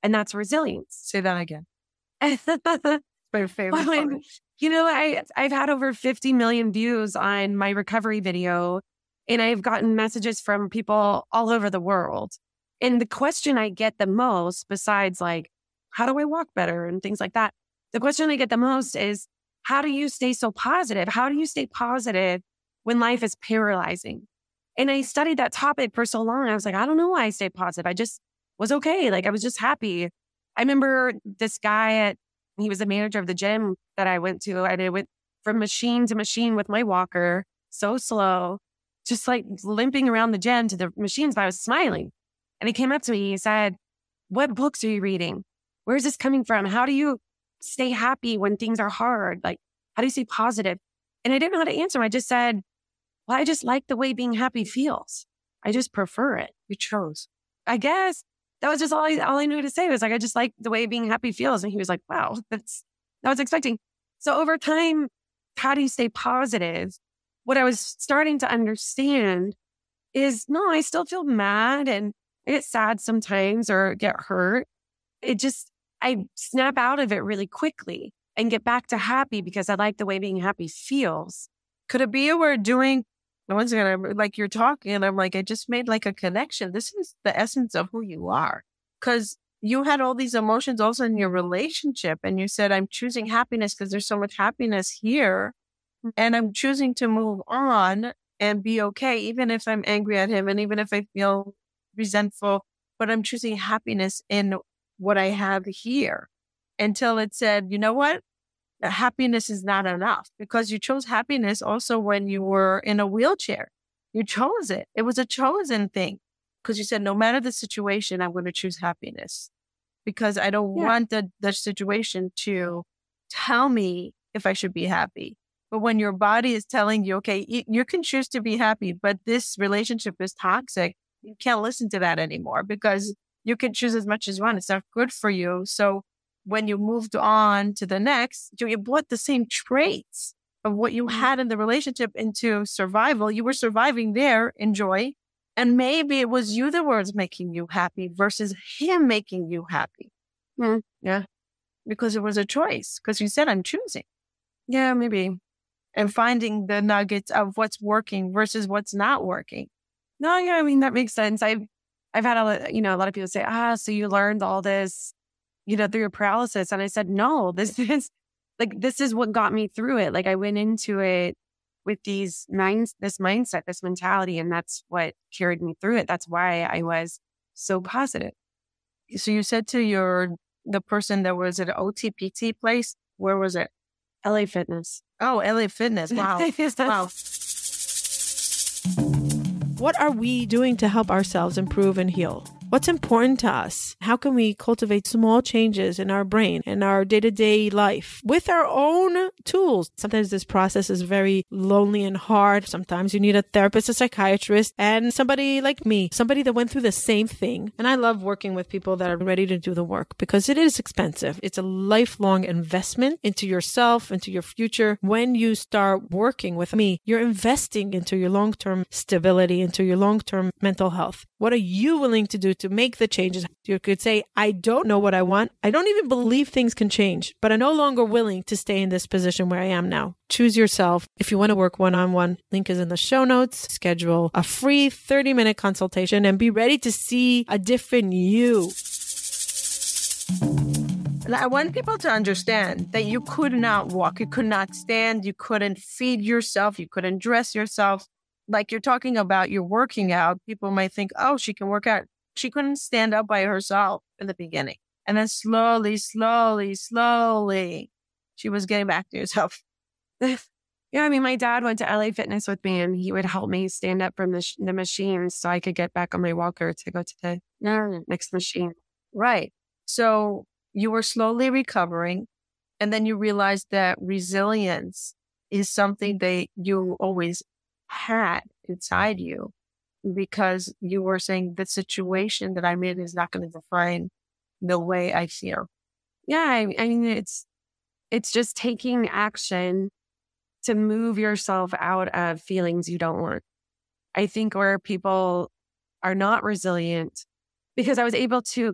And that's resilience. Say that again. My favorite Well, part. and, you know, I, I've had over fifty million views on my recovery video, and I've gotten messages from people all over the world. And the question I get the most, besides like, how do I walk better and things like that? The question I get the most is, how do you stay so positive? How do you stay positive when life is paralyzing? And I studied that topic for so long. I was like, I don't know why I stay positive. I just was okay. Like I was just happy. I remember this guy at, he was the manager of the gym that I went to. And I went from machine to machine with my walker, so slow, just like limping around the gym to the machines, but I was smiling. And he came up to me, he said, what books are you reading? Where's this coming from? How do you stay happy when things are hard? Like, how do you stay positive? And I didn't know how to answer him. I just said, well, I just like the way being happy feels. I just prefer it. You chose. I guess that was just all I, all I knew to say was like, I just like the way being happy feels. And he was like, wow, that's, that was expecting. So over time, how do you stay positive? What I was starting to understand is, no, I still feel mad and I get sad sometimes or get hurt. It just, I snap out of it really quickly and get back to happy because I like the way being happy feels. Could it be you were doing, once again, I'm, like you're talking and I'm like, I just made like a connection. This is the essence of who you are. Because you had all these emotions also in your relationship and you said, I'm choosing happiness because there's so much happiness here. And I'm choosing to move on and be okay, even if I'm angry at him and even if I feel resentful, but I'm choosing happiness in what I have here, until it said, you know what? Happiness is not enough, because you chose happiness also when you were in a wheelchair. You chose it. It was a chosen thing because you said, no matter the situation, I'm going to choose happiness because I don't Yeah. want the, the situation to tell me if I should be happy. But when your body is telling you, okay, you, you can choose to be happy, but this relationship is toxic, you can't listen to that anymore because you can choose as much as you want. It's not good for you. So when you moved on to the next, you brought the same traits of what you had in the relationship into survival. You were surviving there in joy. And maybe it was you that was making you happy versus him making you happy. Mm, yeah. Because it was a choice. Because you said, I'm choosing. Yeah, maybe. And finding the nuggets of what's working versus what's not working. No, yeah, I mean, that makes sense. I've, I've had a lot, you know, a lot of people say, ah, so you learned all this, you know, through your paralysis. And I said, no, this is like, this is what got me through it. Like I went into it with these minds, this mindset, this mentality, and that's what carried me through it. That's why I was so positive. So you said to your, the person that was at O T P T place, where was it? L A Fitness. Oh, L A Fitness. Wow. Wow. What are we doing to help ourselves improve and heal? What's important to us? How can we cultivate small changes in our brain and our day-to-day life with our own tools? Sometimes this process is very lonely and hard. Sometimes you need a therapist, a psychiatrist, and somebody like me, somebody that went through the same thing. And I love working with people that are ready to do the work because it is expensive. It's a lifelong investment into yourself, into your future. When you start working with me, you're investing into your long-term stability, into your long-term mental health. What are you willing to do to make the changes? You could say, I don't know what I want. I don't even believe things can change, but I'm no longer willing to stay in this position where I am now. Choose yourself. If you want to work one-on-one, link is in the show notes. Schedule a free thirty minute consultation and be ready to see a different you. And I want people to understand that you could not walk, you could not stand, you couldn't feed yourself, you couldn't dress yourself. Like you're talking about, you're working out. People might think, oh, she can work out. She couldn't stand up by herself in the beginning. And then slowly, slowly, slowly, she was getting back to herself. Yeah, I mean, my dad went to L A Fitness with me and he would help me stand up from the, sh- the machine so I could get back on my walker to go to the next machine. Right. So you were slowly recovering. And then you realized that resilience is something that you always had inside you, because you were saying the situation that I'm in is not going to define the way I feel. Yeah, I, I mean, it's it's just taking action to move yourself out of feelings you don't want. I think where people are not resilient, because I was able to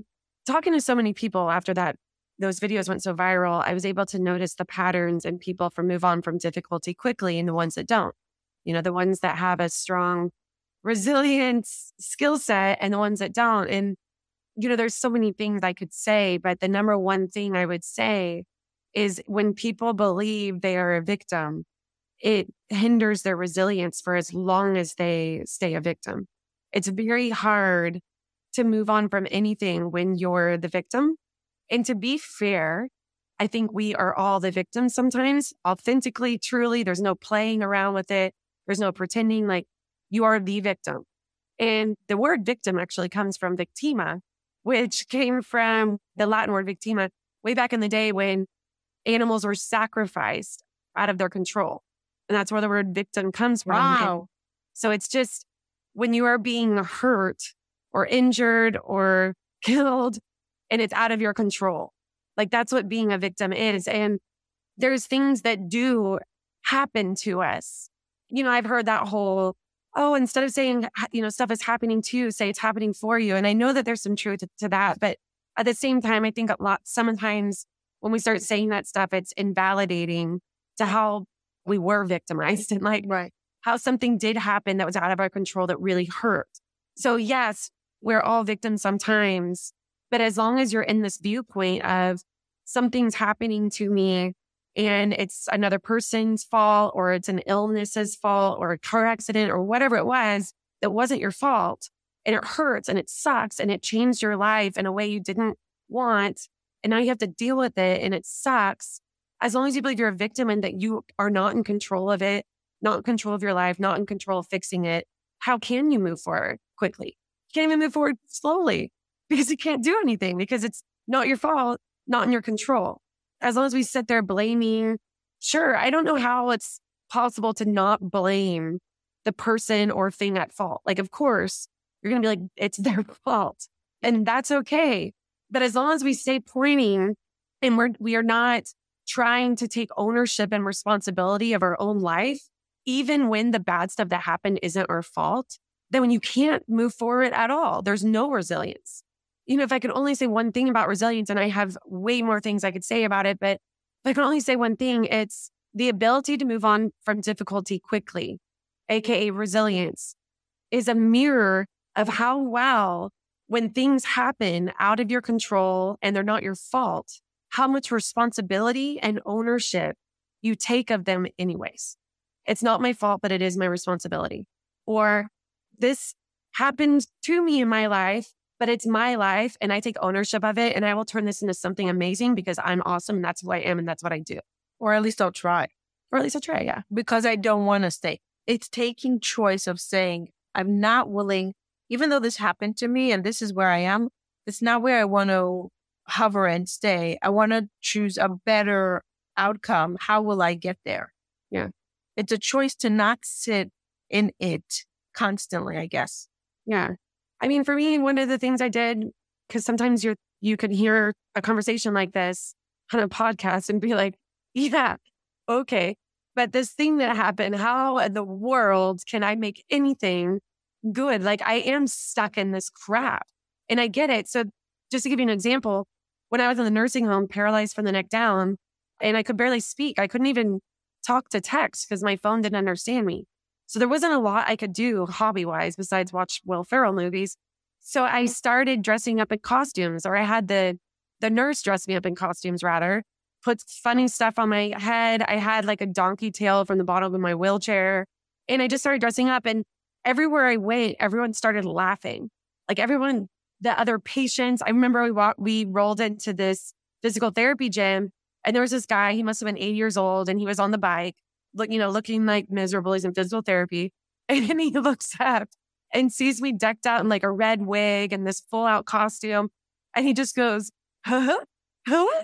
talking to so many people after that, those videos went so viral, I was able to notice the patterns in people from move on from difficulty quickly and the ones that don't. You know, the ones that have a strong resilience skill set and the ones that don't. And, you know, there's so many things I could say, but the number one thing I would say is when people believe they are a victim, it hinders their resilience for as long as they stay a victim. It's very hard to move on from anything when you're the victim. And to be fair, I think we are all the victims sometimes, authentically, truly. There's no playing around with it. There's no pretending. Like, you are the victim. And the word victim actually comes from victima, which came from the Latin word victima way back in the day when animals were sacrificed out of their control. And that's where the word victim comes from. Wow. And so it's just when you are being hurt or injured or killed and it's out of your control. Like, that's what being a victim is. And there's things that do happen to us. You know, I've heard that whole, oh, instead of saying, you know, stuff is happening to you, say it's happening for you. And I know that there's some truth to, to that. But at the same time, I think a lot, sometimes when we start saying that stuff, it's invalidating to how we were victimized and like Right. how something did happen that was out of our control that really hurt. So yes, we're all victims sometimes, but as long as you're in this viewpoint of something's happening to me and it's another person's fault or it's an illness's fault or a car accident or whatever it was that wasn't your fault and it hurts and it sucks and it changed your life in a way you didn't want and now you have to deal with it and it sucks. As long as you believe you're a victim and that you are not in control of it, not in control of your life, not in control of fixing it, how can you move forward quickly? You can't even move forward slowly because you can't do anything because it's not your fault, not in your control. As long as we sit there blaming, sure, I don't know how it's possible to not blame the person or thing at fault. Like, of course, you're going to be like, it's their fault. And that's okay. But as long as we stay pointing and we're, we are not trying to take ownership and responsibility of our own life, even when the bad stuff that happened isn't our fault, then when you can't move forward at all, there's no resilience. You know, if I could only say one thing about resilience, and I have way more things I could say about it, but if I can only say one thing, it's the ability to move on from difficulty quickly, A K A resilience, is a mirror of how well, when things happen out of your control and they're not your fault, how much responsibility and ownership you take of them anyways. It's not my fault, but it is my responsibility. Or this happened to me in my life, but it's my life and I take ownership of it and I will turn this into something amazing because I'm awesome and that's who I am and that's what I do. Or at least I'll try. Or at least I'll try, yeah. Because I don't want to stay. It's taking choice of saying, I'm not willing, even though this happened to me and this is where I am, it's not where I want to hover and stay. I want to choose a better outcome. How will I get there? Yeah. It's a choice to not sit in it constantly, I guess. Yeah. I mean, for me, one of the things I did, because sometimes you're, you can hear a conversation like this on a podcast and be like, yeah, okay. But this thing that happened, how in the world can I make anything good? Like, I am stuck in this crap and I get it. So just to give you an example, when I was in the nursing home, paralyzed from the neck down, and I could barely speak, I couldn't even talk to text because my phone didn't understand me. So there wasn't a lot I could do hobby-wise besides watch Will Ferrell movies. So I started dressing up in costumes, or I had the the nurse dress me up in costumes rather, put funny stuff on my head. I had like a donkey tail from the bottom of my wheelchair. And I just started dressing up. And everywhere I went, everyone started laughing. Like everyone, the other patients, I remember we walked, we rolled into this physical therapy gym and there was this guy, he must have been eighty years old and he was on the bike, look, you know, looking like miserable. He's in physical therapy. And then he looks up and sees me decked out in like a red wig and this full out costume. And he just goes, huh? Huh?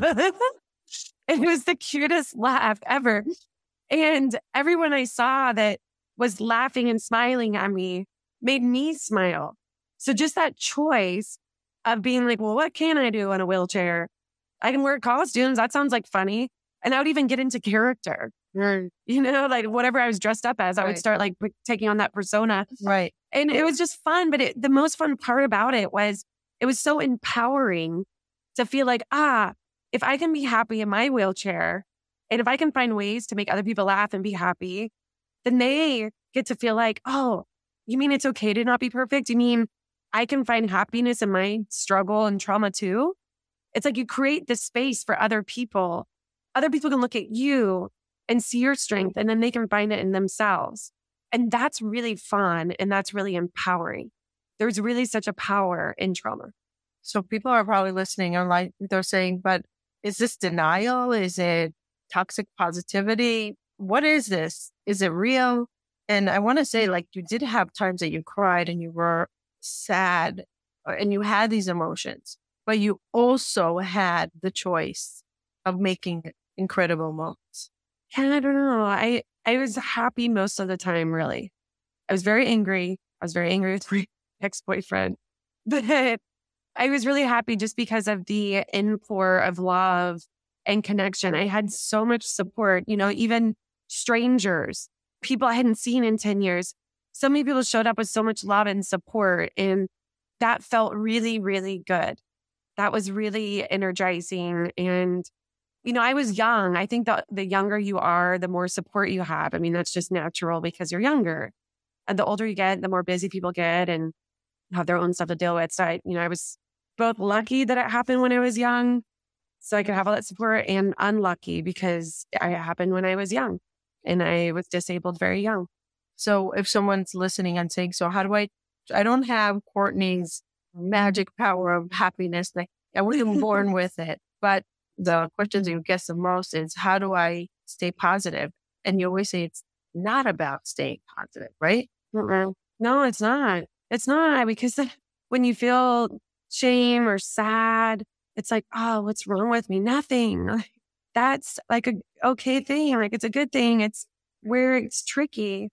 And it was the cutest laugh ever. And everyone I saw that was laughing and smiling at me made me smile. So just that choice of being like, well, what can I do in a wheelchair? I can wear costumes. That sounds like funny. And I would even get into character. You know, like whatever I was dressed up as, I Right. would start like taking on that persona. Right. And it was just fun. But it, the most fun part about it was it was so empowering to feel like, ah, if I can be happy in my wheelchair, and if I can find ways to make other people laugh and be happy, then they get to feel like, oh, you mean it's okay to not be perfect? You mean I can find happiness in my struggle and trauma too? It's like you create this space for other people. Other people can look at you and see your strength, and then they can find it in themselves. And that's really fun, and that's really empowering. There's really such a power in trauma. So people are probably listening and like they're saying, but is this denial? Is it toxic positivity? What is this? Is it real? And I want to say, like, you did have times that you cried and you were sad and you had these emotions, but you also had the choice of making incredible moments. And I don't know. I, I was happy most of the time, really. I was very angry. I was very angry with my ex-boyfriend, but I was really happy just because of the inpour of love and connection. I had so much support, you know, even strangers, people I hadn't seen in ten years. So many people showed up with so much love and support. And that felt really, really good. That was really energizing. And, you know, I was young. I think that the younger you are, the more support you have. I mean, that's just natural because you're younger. And the older you get, the more busy people get and have their own stuff to deal with. So, I, you know, I was both lucky that it happened when I was young, so I could have all that support, and unlucky because it happened when I was young and I was disabled very young. So if someone's listening and saying, so how do I, I don't have Courtney's magic power of happiness. Like, I wasn't born with it. But the questions you get the most is, how do I stay positive? And you always say it's not about staying positive, right? Mm-mm. No, it's not. It's not, because when you feel shame or sad, it's like, oh, what's wrong with me? Nothing. That's like a okay thing. Like, it's a good thing. It's where it's tricky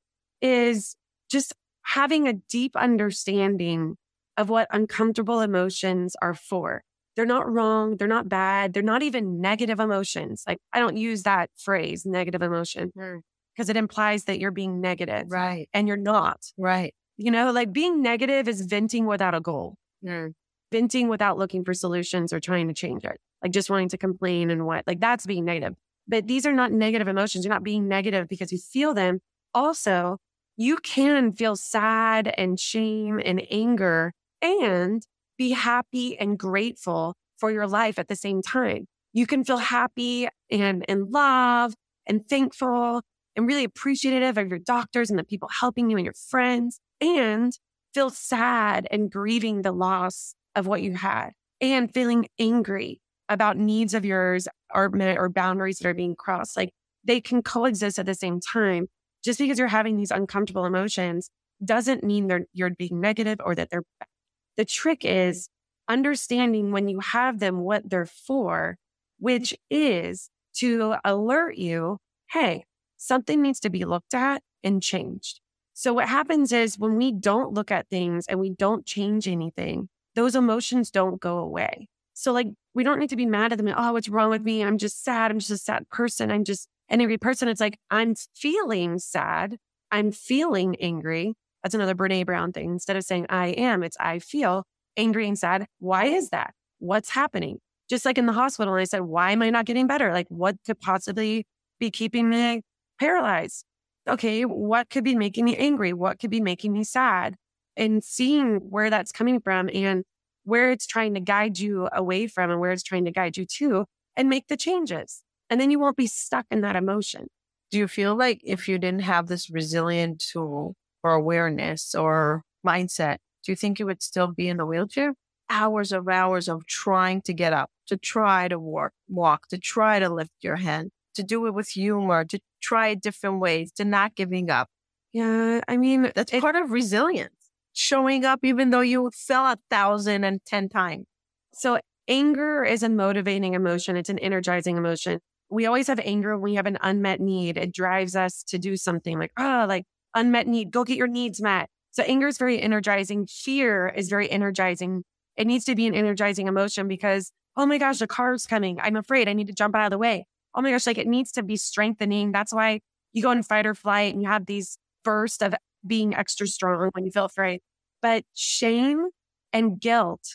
is just having a deep understanding of what uncomfortable emotions are for. They're not wrong. They're not bad. They're not even negative emotions. Like, I don't use that phrase, negative emotion, because it implies that you're being negative. Right. And you're not. Right. You know, like, being negative is venting without a goal. Mm. Venting without looking for solutions or trying to change it. Like, just wanting to complain and what, like, that's being negative. But these are not negative emotions. You're not being negative because you feel them. Also, you can feel sad and shame and anger and be happy and grateful for your life at the same time. You can feel happy and in love and thankful and really appreciative of your doctors and the people helping you and your friends, and feel sad and grieving the loss of what you had, and feeling angry about needs of yours or, or boundaries that are being crossed. Like, they can coexist at the same time. Just because you're having these uncomfortable emotions doesn't mean they're, you're being negative or that they're bad. The trick is understanding when you have them what they're for, which is to alert you, hey, something needs to be looked at and changed. So what happens is when we don't look at things and we don't change anything, those emotions don't go away. So, like, we don't need to be mad at them. Oh, what's wrong with me? I'm just sad. I'm just a sad person. I'm just an angry person. It's like, I'm feeling sad. I'm feeling angry. That's another Brene Brown thing. Instead of saying I am, it's I feel angry and sad. Why is that? What's happening? Just like in the hospital, I said, why am I not getting better? Like, what could possibly be keeping me paralyzed? Okay, what could be making me angry? What could be making me sad? And seeing where that's coming from and where it's trying to guide you away from and where it's trying to guide you to, and make the changes. And then you won't be stuck in that emotion. Do you feel like if you didn't have this resilient tool or awareness or mindset, do you think you would still be in the wheelchair? Hours of hours of trying to get up, to try to walk, walk, to try to lift your hand, to do it with humor, to try different ways, to not giving up. Yeah, I mean, That's it, part of resilience. Showing up even though you fell a thousand and ten times. So anger is a motivating emotion. It's an energizing emotion. We always have anger when we have an unmet need. It drives us to do something like, oh, like unmet need, go get your needs met. So anger is very energizing. Fear is very energizing. It needs to be an energizing emotion because, oh my gosh, the car's coming. I'm afraid. I need to jump out of the way. Oh my gosh, like, it needs to be strengthening. That's why you go in fight or flight and you have these bursts of being extra strong when you feel afraid. But shame and guilt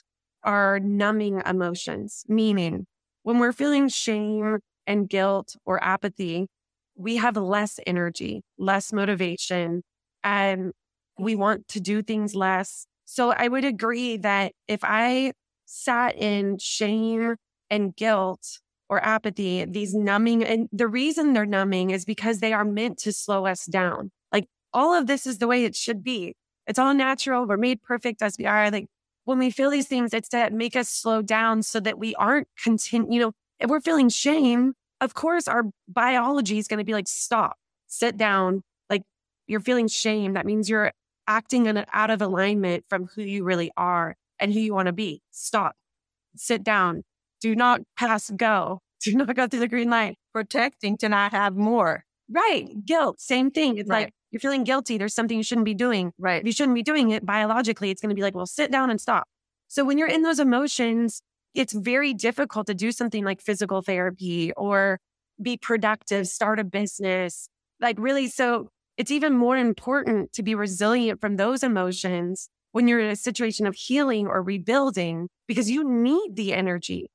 are numbing emotions, meaning when we're feeling shame and guilt or apathy, we have less energy, less motivation, and we want to do things less. So I would agree that if I sat in shame and guilt or apathy, these numbing, and the reason they're numbing is because they are meant to slow us down. Like all of this is the way it should be. It's all natural. We're made perfect as we are. Like when we feel these things, it's to make us slow down so that we aren't continue. You know, if we're feeling shame, of course, our biology is going to be like, stop, sit down. Like you're feeling shame. That means you're acting in, out of alignment from who you really are and who you want to be. Stop, sit down. Do not pass go. Do not go through the green light. Protecting to not have more. Right. Guilt. Same thing. It's Right. like you're feeling guilty. There's something you shouldn't be doing. Right. If you shouldn't be doing it biologically, it's going to be like, well, sit down and stop. So when you're in those emotions, it's very difficult to do something like physical therapy or be productive, start a business. Like really, so it's even more important to be resilient from those emotions when you're in a situation of healing or rebuilding because you need the energy.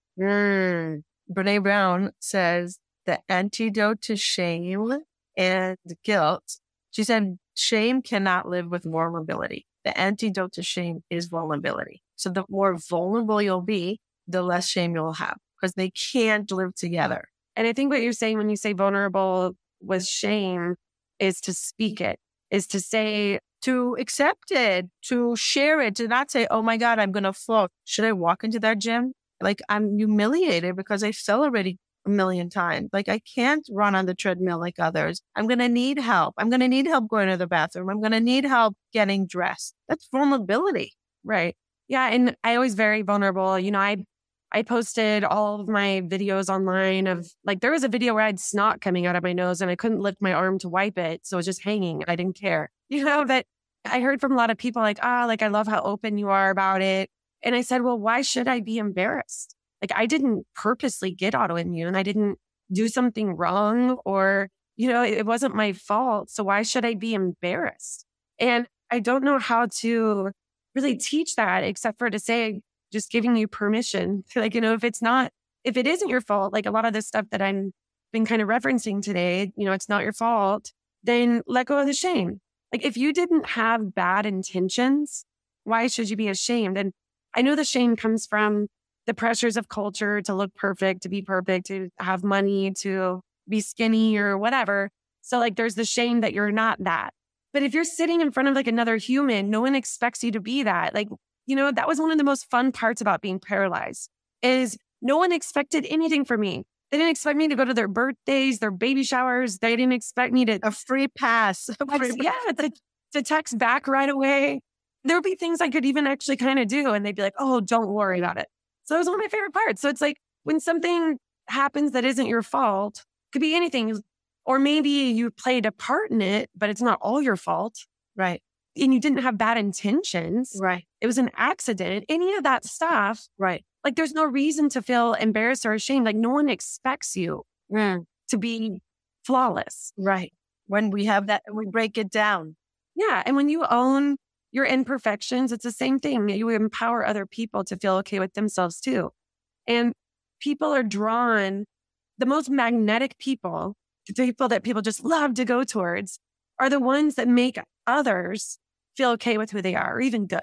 Mm. Brene Brown says the antidote to shame and guilt. She said, shame cannot live with vulnerability. The antidote to shame is vulnerability. So the more vulnerable you'll be, the less shame you'll have because they can't live together. And I think what you're saying when you say vulnerable with shame is to speak it, is to say, to accept it, to share it, to not say, oh my God, I'm going to float. Should I walk into that gym? Like I'm humiliated because I fell already a million times. Like I can't run on the treadmill like others. I'm going to need help. I'm going to need help going to the bathroom. I'm going to need help getting dressed. That's vulnerability. Right. Yeah. And I was very vulnerable. You know, I I posted all of my videos online of like, there was a video where I had snot coming out of my nose and I couldn't lift my arm to wipe it. So it was just hanging. I didn't care. You know, that I heard from a lot of people like, ah, like, I love how open you are about it. And I said, well, why should I be embarrassed? Like, I didn't purposely get autoimmune. I didn't do something wrong or, you know, it, it wasn't my fault. So why should I be embarrassed? And I don't know how to really teach that except for to say, just giving you permission. Like, you know, if it's not, if it isn't your fault, like a lot of this stuff that I'm been kind of referencing today, you know, it's not your fault, then let go of the shame. Like if you didn't have bad intentions, why should you be ashamed? And I know the shame comes from the pressures of culture to look perfect, to be perfect, to have money, to be skinny or whatever. So like there's the shame that you're not that. But if you're sitting in front of like another human, no one expects you to be that. Like, you know, that was one of the most fun parts about being paralyzed is no one expected anything from me. They didn't expect me to go to their birthdays, their baby showers. They didn't expect me to a free pass. A free text, yeah, to, to text back right away. There would be things I could even actually kind of do. And they'd be like, oh, don't worry about it. So that was one of my favorite parts. So it's like when something happens that isn't your fault, could be anything. Or maybe you played a part in it, but it's not all your fault. Right. And you didn't have bad intentions. Right. It was an accident. Any of that stuff. Right. Like there's no reason to feel embarrassed or ashamed. Like no one expects you mm. to be flawless. Right. When we have that, we break it down. Yeah. And when you own your imperfections, it's the same thing. You empower other people to feel okay with themselves too. And people are drawn, the most magnetic people, the people that people just love to go towards are the ones that make others feel okay with who they are or even good.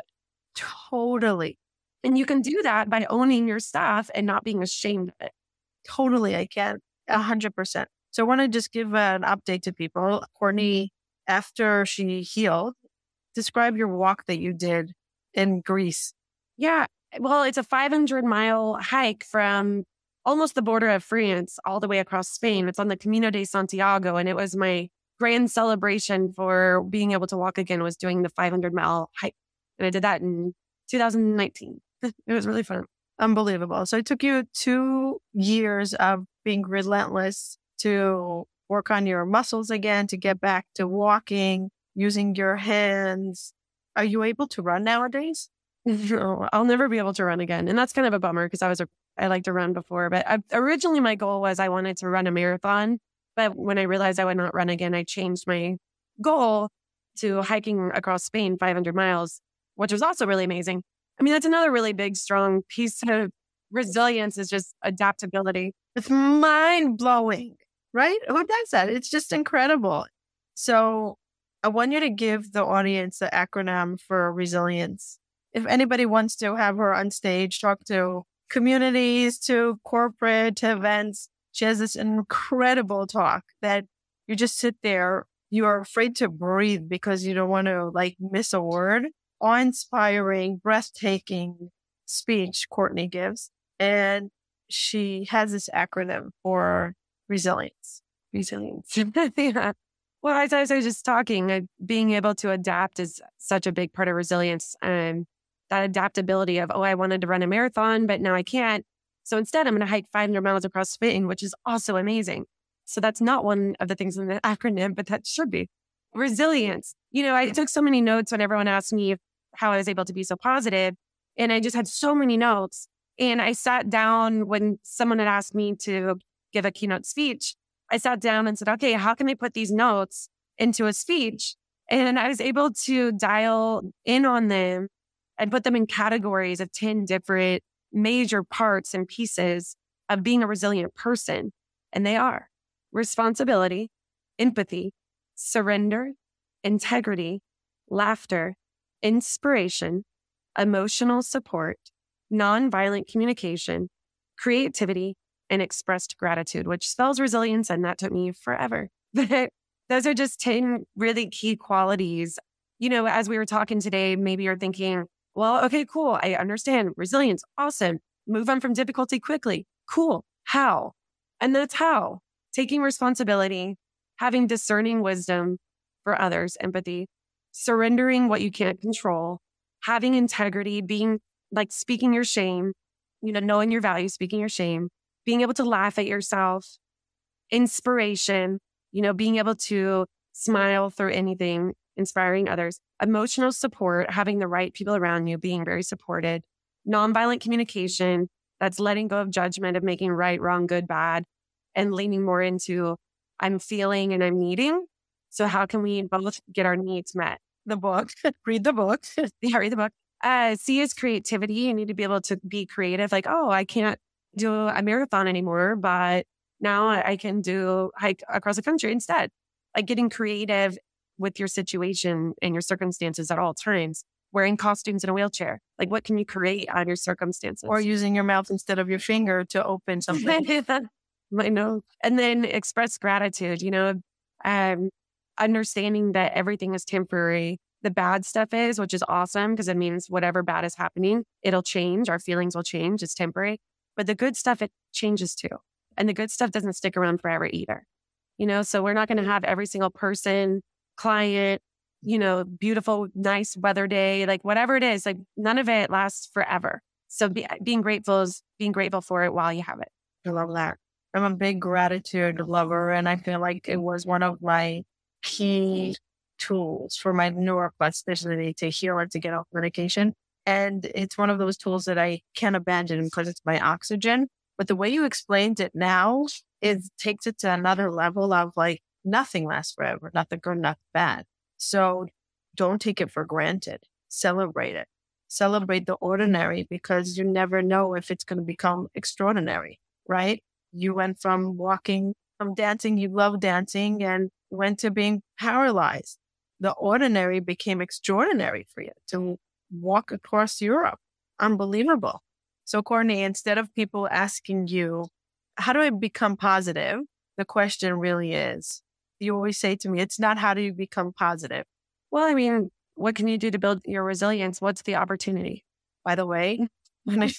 Totally. And you can do that by owning your stuff and not being ashamed of it. Totally. I can. A hundred percent. So I want to just give an update to people. Courtney, after she healed, describe your walk that you did in Greece. Yeah. Well, it's a five hundred mile hike from almost the border of France all the way across Spain. It's on the Camino de Santiago. And it was my grand celebration for being able to walk again was doing the five hundred mile hike. And I did that in two thousand nineteen. It was really fun. Unbelievable. So it took you two years of being relentless to work on your muscles again, to get back to walking, using your hands. Are you able to run nowadays? No, I'll never be able to run again. And that's kind of a bummer because I was, a, I liked to run before, but I, originally my goal was I wanted to run a marathon. But when I realized I would not run again, I changed my goal to hiking across Spain, five hundred miles, which was also really amazing. I mean, that's another really big, strong piece of resilience is just adaptability. It's mind blowing, right? Who does that? It's just incredible. So I want you to give the audience the acronym for resilience. If anybody wants to have her on stage, talk to communities, to corporate, to events, she has this incredible talk that you just sit there. You are afraid to breathe because you don't want to like miss a word. Awe-inspiring, breathtaking speech Courtney gives. And she has this acronym for resilience. Resilience. Yeah. Well, as I was just talking, uh, being able to adapt is such a big part of resilience. And that adaptability of, oh, I wanted to run a marathon, but now I can't. So instead, I'm going to hike five hundred miles across Spain, which is also amazing. So that's not one of the things in the acronym, but that should be. Resilience. You know, I took so many notes when everyone asked me how I was able to be so positive, and I just had so many notes. And I sat down when someone had asked me to give a keynote speech. I sat down and said, okay, how can I put these notes into a speech? And I was able to dial in on them and put them in categories of ten different major parts and pieces of being a resilient person. And they are responsibility, empathy, surrender, integrity, laughter, inspiration, emotional support, nonviolent communication, creativity, and expressed gratitude, which spells resilience. And that took me forever. But those are just ten really key qualities. You know, as we were talking today, maybe you're thinking, well, okay, cool. I understand resilience. Awesome. Move on from difficulty quickly. Cool. How? And that's how. Taking responsibility, having discerning wisdom for others, empathy, surrendering what you can't control, having integrity, being like speaking your shame, you know, knowing your value, speaking your shame, being able to laugh at yourself, inspiration, you know, being able to smile through anything, inspiring others, emotional support, having the right people around you, being very supported, nonviolent communication, that's letting go of judgment of making right, wrong, good, bad, and leaning more into I'm feeling and I'm needing. So how can we both get our needs met? The book, read the book. Yeah, read the book. Uh, C is creativity. You need to be able to be creative. Like, oh, I can't do a marathon anymore, but now I can do hike across the country instead. Like getting creative with your situation and your circumstances at all times. Wearing costumes in a wheelchair. Like what can you create out of your circumstances? Or using your mouth instead of your finger to open something. I know. And then express gratitude, you know, um, understanding that everything is temporary. The bad stuff is, which is awesome because it means whatever bad is happening, it'll change. Our feelings will change. It's temporary. But the good stuff, it changes too. And the good stuff doesn't stick around forever either. You know, so we're not going to have every single person, client, you know, beautiful, nice weather day, like whatever it is, like none of it lasts forever. So be, being grateful is being grateful for it while you have it. I love that. I'm a big gratitude lover, and I feel like it was one of my key tools for my neuroplasticity to heal and to get off medication. And it's one of those tools that I can't abandon because it's my oxygen. But the way you explained it now is takes it to another level of like nothing lasts forever, nothing good, nothing bad. So don't take it for granted. Celebrate it. Celebrate the ordinary because you never know if it's going to become extraordinary, right? You went from walking, from dancing, you love dancing, and went to being paralyzed. The ordinary became extraordinary for you to walk across Europe. Unbelievable. So Courtney, instead of people asking you, how do I become positive? The question really is, you always say to me, it's not how do you become positive? Well, I mean, what can you do to build your resilience? What's the opportunity? By the way, when I,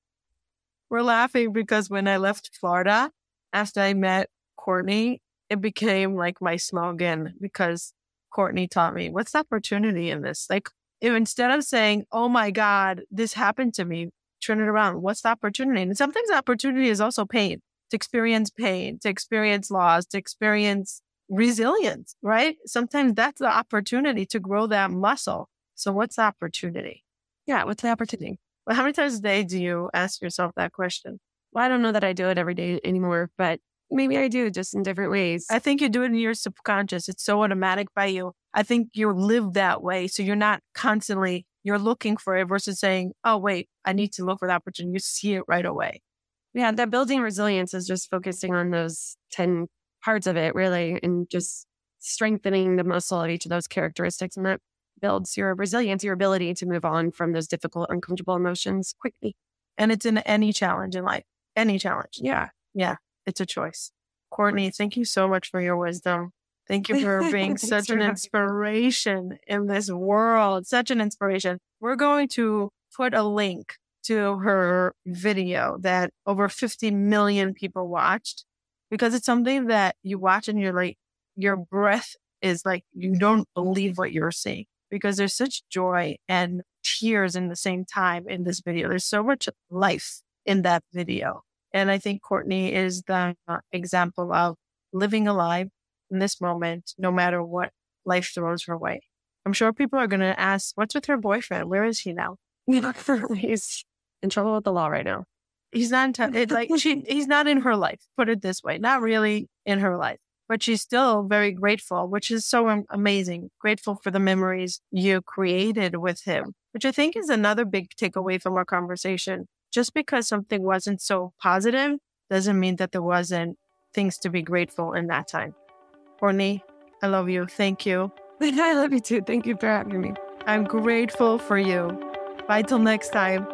we're laughing because when I left Florida, after I met Courtney, it became like my slogan because Courtney taught me, what's the opportunity in this? Like, if instead of saying, oh my God, this happened to me, turn it around. What's the opportunity? And sometimes the opportunity is also pain, to experience pain, to experience loss, to experience resilience, right? Sometimes that's the opportunity to grow that muscle. So what's the opportunity? Yeah, what's the opportunity? Well, how many times a day do you ask yourself that question? Well, I don't know that I do it every day anymore, but maybe I do just in different ways. I think you do it in your subconscious. It's so automatic by you. I think you live that way. So you're not constantly you're looking for it versus saying, oh, wait, I need to look for that opportunity. You see it right away. Yeah, that building resilience is just focusing on those ten parts of it, really, and just strengthening the muscle of each of those characteristics. And that builds your resilience, your ability to move on from those difficult, uncomfortable emotions quickly. And it's in any challenge in life, any challenge. Yeah. Yeah, it's a choice. Courtney, thank you so much for your wisdom. Thank you for being such an inspiration in this world, such an inspiration. We're going to put a link to her video that over fifty million people watched, because it's something that you watch and you're like, your breath is like, you don't believe what you're seeing, because there's such joy and tears in the same time in this video. There's so much life in that video. And I think Courtney is the uh, example of living alive in this moment, no matter what life throws her way. I'm sure people are going to ask, what's with her boyfriend? Where is he now? He's in trouble with the law right now. He's not in t- it, like she. He's not in her life. Put it this way, not really in her life, but she's still very grateful, which is so am- amazing. Grateful for the memories you created with him, which I think is another big takeaway from our conversation. Just because something wasn't so positive doesn't mean that there wasn't things to be grateful in that time. Courtney, I love you. Thank you. I love you too. Thank you for having me. I'm grateful for you. Bye till next time.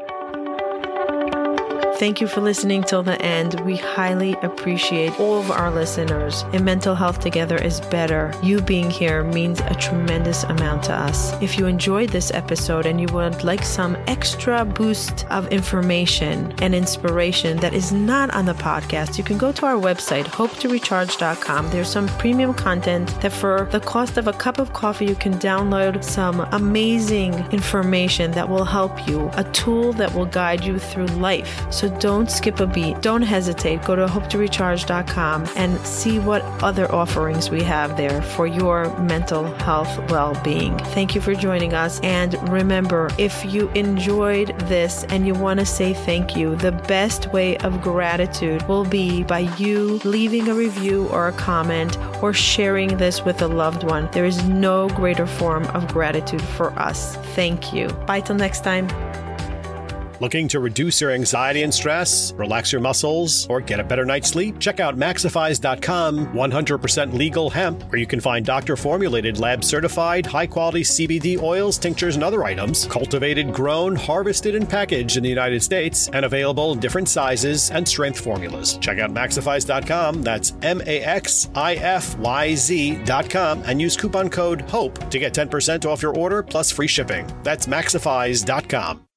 Thank you for listening till the end. We highly appreciate all of our listeners. In Mental Health Together is Better, you being here means a tremendous amount to us. If you enjoyed this episode and you would like some extra boost of information and inspiration that is not on the podcast, you can go to our website, hope to recharge dot com. There's some premium content that for the cost of a cup of coffee, you can download some amazing information that will help you, a tool that will guide you through life. So don't skip a beat. Don't hesitate. Go to hope to recharge dot com and see what other offerings we have there for your mental health well-being. Thank you for joining us. And remember, if you enjoyed this and you want to say thank you, the best way of gratitude will be by you leaving a review or a comment or sharing this with a loved one. There is no greater form of gratitude for us. Thank you. Bye till next time. Looking to reduce your anxiety and stress, relax your muscles, or get a better night's sleep? Check out Maxifyz dot com, one hundred percent legal hemp, where you can find doctor-formulated, lab-certified, high-quality C B D oils, tinctures, and other items, cultivated, grown, harvested, and packaged in the United States, and available in different sizes and strength formulas. Check out Maxifyz dot com, that's M A X I F Y Z dot com, and use coupon code HOPE to get ten percent off your order plus free shipping. That's Maxifyz dot com.